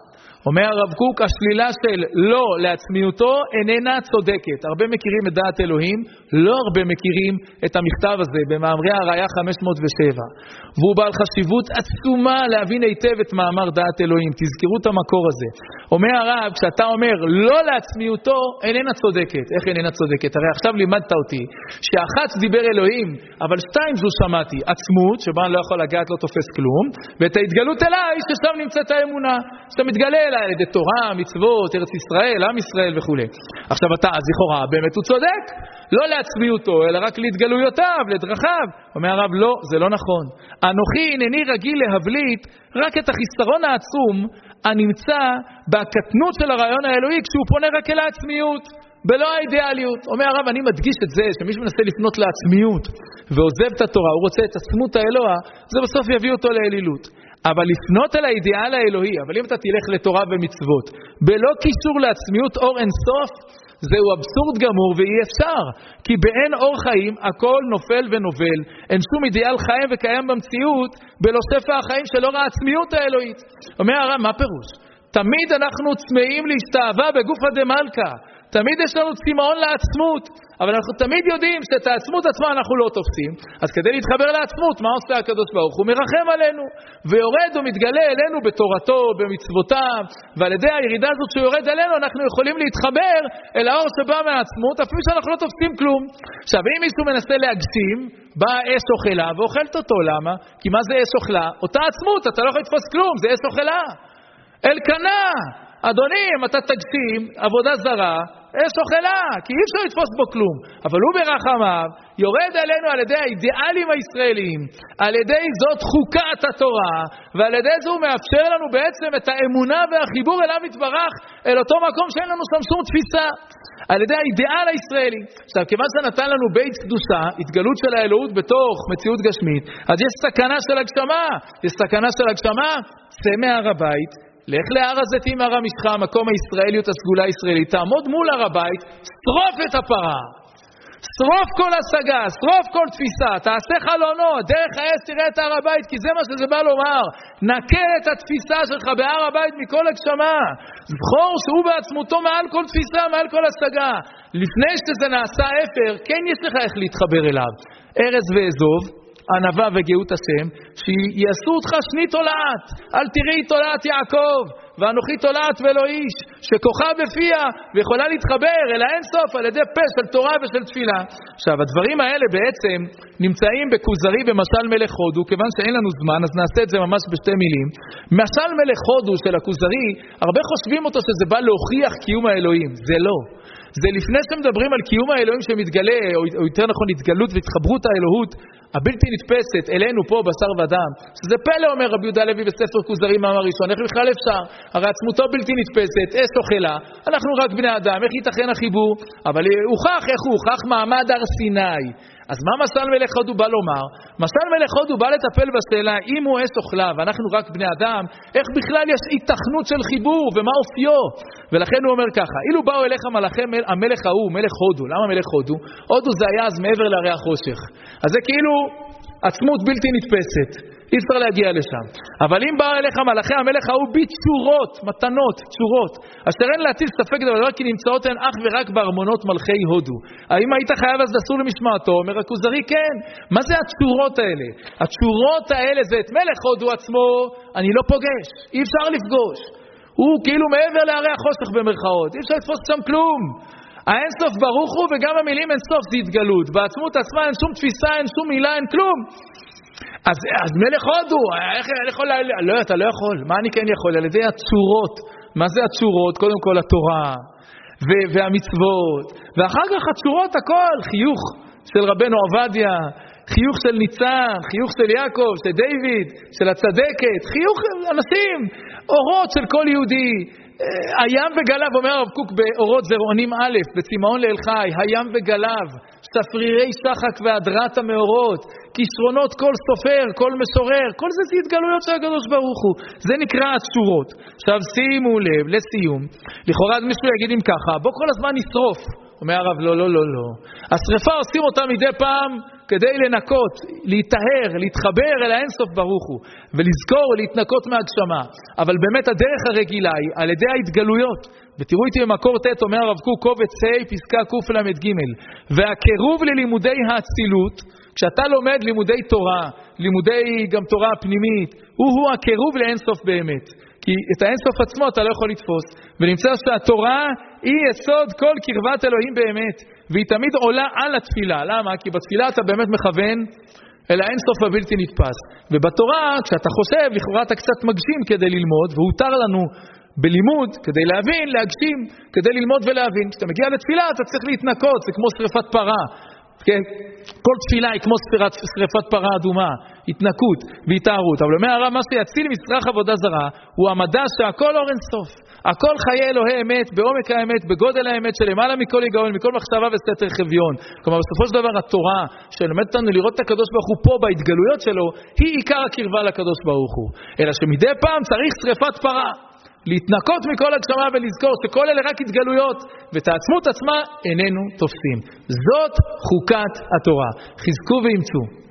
אומר הרב קוק, השלילה של לא לעצמיותו איננה צודקת. הרבה מכירים את דעת אלוהים, לא הרבה מכירים את המכתב הזה במאמרי הראיה חמש מאות ושבע. והוא בעל חשיבות עצומה להבין היטב את מאמר דעת אלוהים. תזכרו את המקור הזה. אומר הרב, כשאתה אומר לא לעצמיותו איננה צודקת. איך איננה צודקת? הרי עכשיו לימדת אותי שאחת דיבר אלוהים, אבל שתיים זו שמעתי. עצמות, שבה אני לא יכול לגעת, לא תופס כלום, ואת ההתגלות אליי, ששם נמצאת האמונה. שאתה מתגלה אליי על ידי תורה, מצוות, ארץ ישראל, עם ישראל וכו'. עכשיו אתה, זכורה, באמת הוא צודק. לא לעצמיותו, אלא רק להתגלויותיו, לדרכיו. אומר הרב, לא, זה לא נכון. אנוכי אינני רגיל להבליט רק את החיסרון העצום הנמצא בקטנות של הרעיון האלוהי, כשהוא פונה רק אל העצמיות, בלא האידיאליות. אומר הרב, אני מדגיש את זה, שמישהו מנסה לפנות לעצמיות, ועוזב את התורה, הוא רוצה את עצמות האלוה, זה בסוף יביא אותו לאלילות. אבל לפנות אל האידיאל האלוהי, אבל אם אתה תלך לתורה ומצוות, בלא קישור לעצמיות אור אינסוף, זהו אבסורד גמור ואי אפשר. כי באין אור חיים, הכל נופל ונובל. אין שום אידיאל חיים וקיים במציאות, בלא שפע החיים של אור העצמיות האלוהית. אומר הרב, מה פירוש? תמיד אנחנו צמאים להשתאווה בגופא דמלכא. תמיד יש לנו צמאון לעצמות. אבל אנחנו תמיד יודעים שאת העצמות עצמה אנחנו לא תופסים. אז כדי להתחבר לעצמות, מה עושה הקדוש ברוך הוא? מרחם עלינו, ויורד ומתגלה אלינו בתורתו, במצוותיו, ועל ידי הירידה הזאת שיורד אלינו, אנחנו יכולים להתחבר אל האור שבא מהעצמות, אפילו שאנחנו לא תופסים כלום. עכשיו, אם מישהו מנסה להגשים, באה אש אוכלה ואוכלת אותו. למה? כי מה זה אש אוכלה? אותה עצמות, אתה לא יכול לתפוס כלום, זה אש אוכלה. אלקנה, אדוני, אם אתה תגשים עבודה זרה, אש אוכלה, כי אי אפשר לתפוס בו כלום. אבל הוא ברחמיו יורד עלינו על ידי האידיאלים הישראלים, על ידי זאת חוקת התורה, ועל ידי זה הוא מאפשר לנו בעצם את האמונה והחיבור אליו יתברך, אל אותו מקום שאין לנו שם שום תפיסה. על ידי האידיאל הישראלי. עכשיו, כיוון שנתן לנו בית קדושה, התגלות של האלוהות בתוך מציאות גשמית, אז יש סכנה של הגשמה. יש סכנה של הגשמה, צא מהר הבית, לך להר הזיתים הר המשחה, מקום הישראליות, הסגולה הישראלית, תעמוד מול הר הבית, שרוף את הפרה, שרוף כל השגה, שרוף כל תפיסה, תעשה חלונות, דרך האש תראה את הר הבית, כי זה מה שזה בא לומר, נקה את התפיסה שלך בהר הבית מכל הגשמה, זכור שהוא בעצמותו מעל כל תפיסה, מעל כל השגה. לפני שזה נעשה אפר, כן יש לך איך להתחבר אליו, ארז ואזוב, ענווה וגאות השם, שיעשו אותך שני תולעת. אל תראי תולעת יעקב, ואנוכי תולעת ולא איש, שכוחה בפיה, ויכולה להתחבר אל האינסוף על ידי פה של תורה ושל תפילה. עכשיו, הדברים האלה בעצם נמצאים בכוזרי במשל מלך הודו, כיוון שאין לנו זמן, אז נעשה את זה ממש בשתי מילים. משל מלך הודו של הכוזרי, הרבה חושבים אותו שזה בא להוכיח קיום האלוהים. זה לא. זה לפני שמדברים על קיום האלוהים שמתגלה, או יותר נכון התגלות והתחברות האלוהות הבלתי נתפסת אלינו פה בשר ודם, שזה פלא, אומר רבי יהודה הלוי בספר כוזרי מאמר ראשון. איך בכלל אפשר? הרי עצמותו בלתי נתפסת, אש אוכלה, אנחנו רק בני אדם, איך ייתכן החיבור? אבל הוכח, איך הוא הוכח? מעמד הר סיני. אז מה משל מלך הודו בא לומר? משל מלך הודו בא לטפל בשאלה, אם הוא אש אוכלה ואנחנו רק בני אדם, איך בכלל יש התכנות של חיבור ומה אופיו? ולכן הוא אומר ככה, אילו באו אליך מלאכי המלך ההוא, מלך הודו. למה מלך הודו? הודו זה היה אז מעבר להרי החושך. אז זה כאילו עצמות בלתי נתפסת, אי אפשר להגיע לשם. אבל אם באו אליך מלאכי המלך ההוא בצורות, מתנות, צורות, אשר אין להטיל ספק דבר, כי נמצאות הן אך ורק בארמונות מלכי הודו. האם היית חייב אז לסור למשמעתו? אומר הכוזרי, כן. מה זה הצורות האלה? הצורות האלה זה את מלך הודו עצמו, אני לא פוגש, אי אפשר לפגוש. הוא כאילו מעבר להרי החושך במרכאות, אי אפשר לתפוס שם כלום. האינסוף ברוך הוא, וגם המילים אינסוף זה התגלות. בעצמות עצמה אין שום תפיסה, אין שום מילה, אין כלום. אז, אז מלך הודו, איך אני יכול, לא, אתה לא יכול. מה אני כן יכול? על ידי הצורות. מה זה הצורות? קודם כל התורה ו- והמצוות. ואחר כך הצורות הכל, חיוך של רבנו עובדיה, חיוך של ניצן, חיוך של יעקב, של דיוויד, של הצדקת, חיוך אנשים, אורות של כל יהודי. הים וגלב, אומר הרב קוק באורות זרעונים א', בצמאון לאל חי, הים וגלב, ספרירי שחק והדרת המאורות, כישרונות כל סופר, כל משורר, כל זה זה התגלויות של הקדוש ברוך הוא. זה נקרא הצורות. עכשיו שימו לב, לסיום, לכאורה מישהו יגיד אם ככה, בוא כל הזמן נשרוף. אומר הרב, לא, לא, לא, לא. השריפה עושים אותה מדי פעם כדי לנקות, להתאהר, להתחבר אל האינסוף ברוך הוא, ולזכור להתנקות מהגשמה. אבל באמת הדרך הרגילה היא על ידי ההתגלויות. ותראו איתי במקור ת' אומר הרב קוק קובץ ה' פסקה ק' למד ג' והקירוב ללימודי האצילות, כשאתה לומד לימודי תורה, לימודי גם תורה פנימית, הוא-הוא הקירוב לאינסוף באמת. כי את האינסוף עצמו אתה לא יכול לתפוס. ונמצא שהתורה היא יסוד כל קרבת אלוהים באמת, והיא תמיד עולה על התפילה. למה? כי בתפילה אתה באמת מכוון אל האינסוף הבלתי נתפס. ובתורה, כשאתה חושב, לכאורה אתה קצת מגשים כדי ללמוד, והותר לנו בלימוד, כדי להבין, להגשים, כדי ללמוד ולהבין. כשאתה מגיע לתפילה אתה צריך להתנקות, זה כמו שריפת פרה. כן? כל תפילה היא כמו שריפת, שריפת פרה אדומה, התנקות והתארות. אבל אומר הרב, מה שיציל מצרך עבודה זרה, הוא המדע שהכל אור אין סוף. הכל חיי אלוהי אמת, בעומק האמת, בגודל האמת, שלמעלה מכל היגאון, מכל מחשבה וסתר חביון. כלומר, בסופו של דבר, התורה שלמדת לנו לראות את הקדוש ברוך הוא פה בהתגלויות שלו, היא עיקר הקרבה לקדוש ברוך הוא. אלא שמדי פעם צריך שריפת פרה. להתנקות מכל הגשמה ולזכור שכל אלה רק התגלויות, ואת העצמות עצמה איננו תופסים. זאת חוקת התורה. חזקו ואמצו.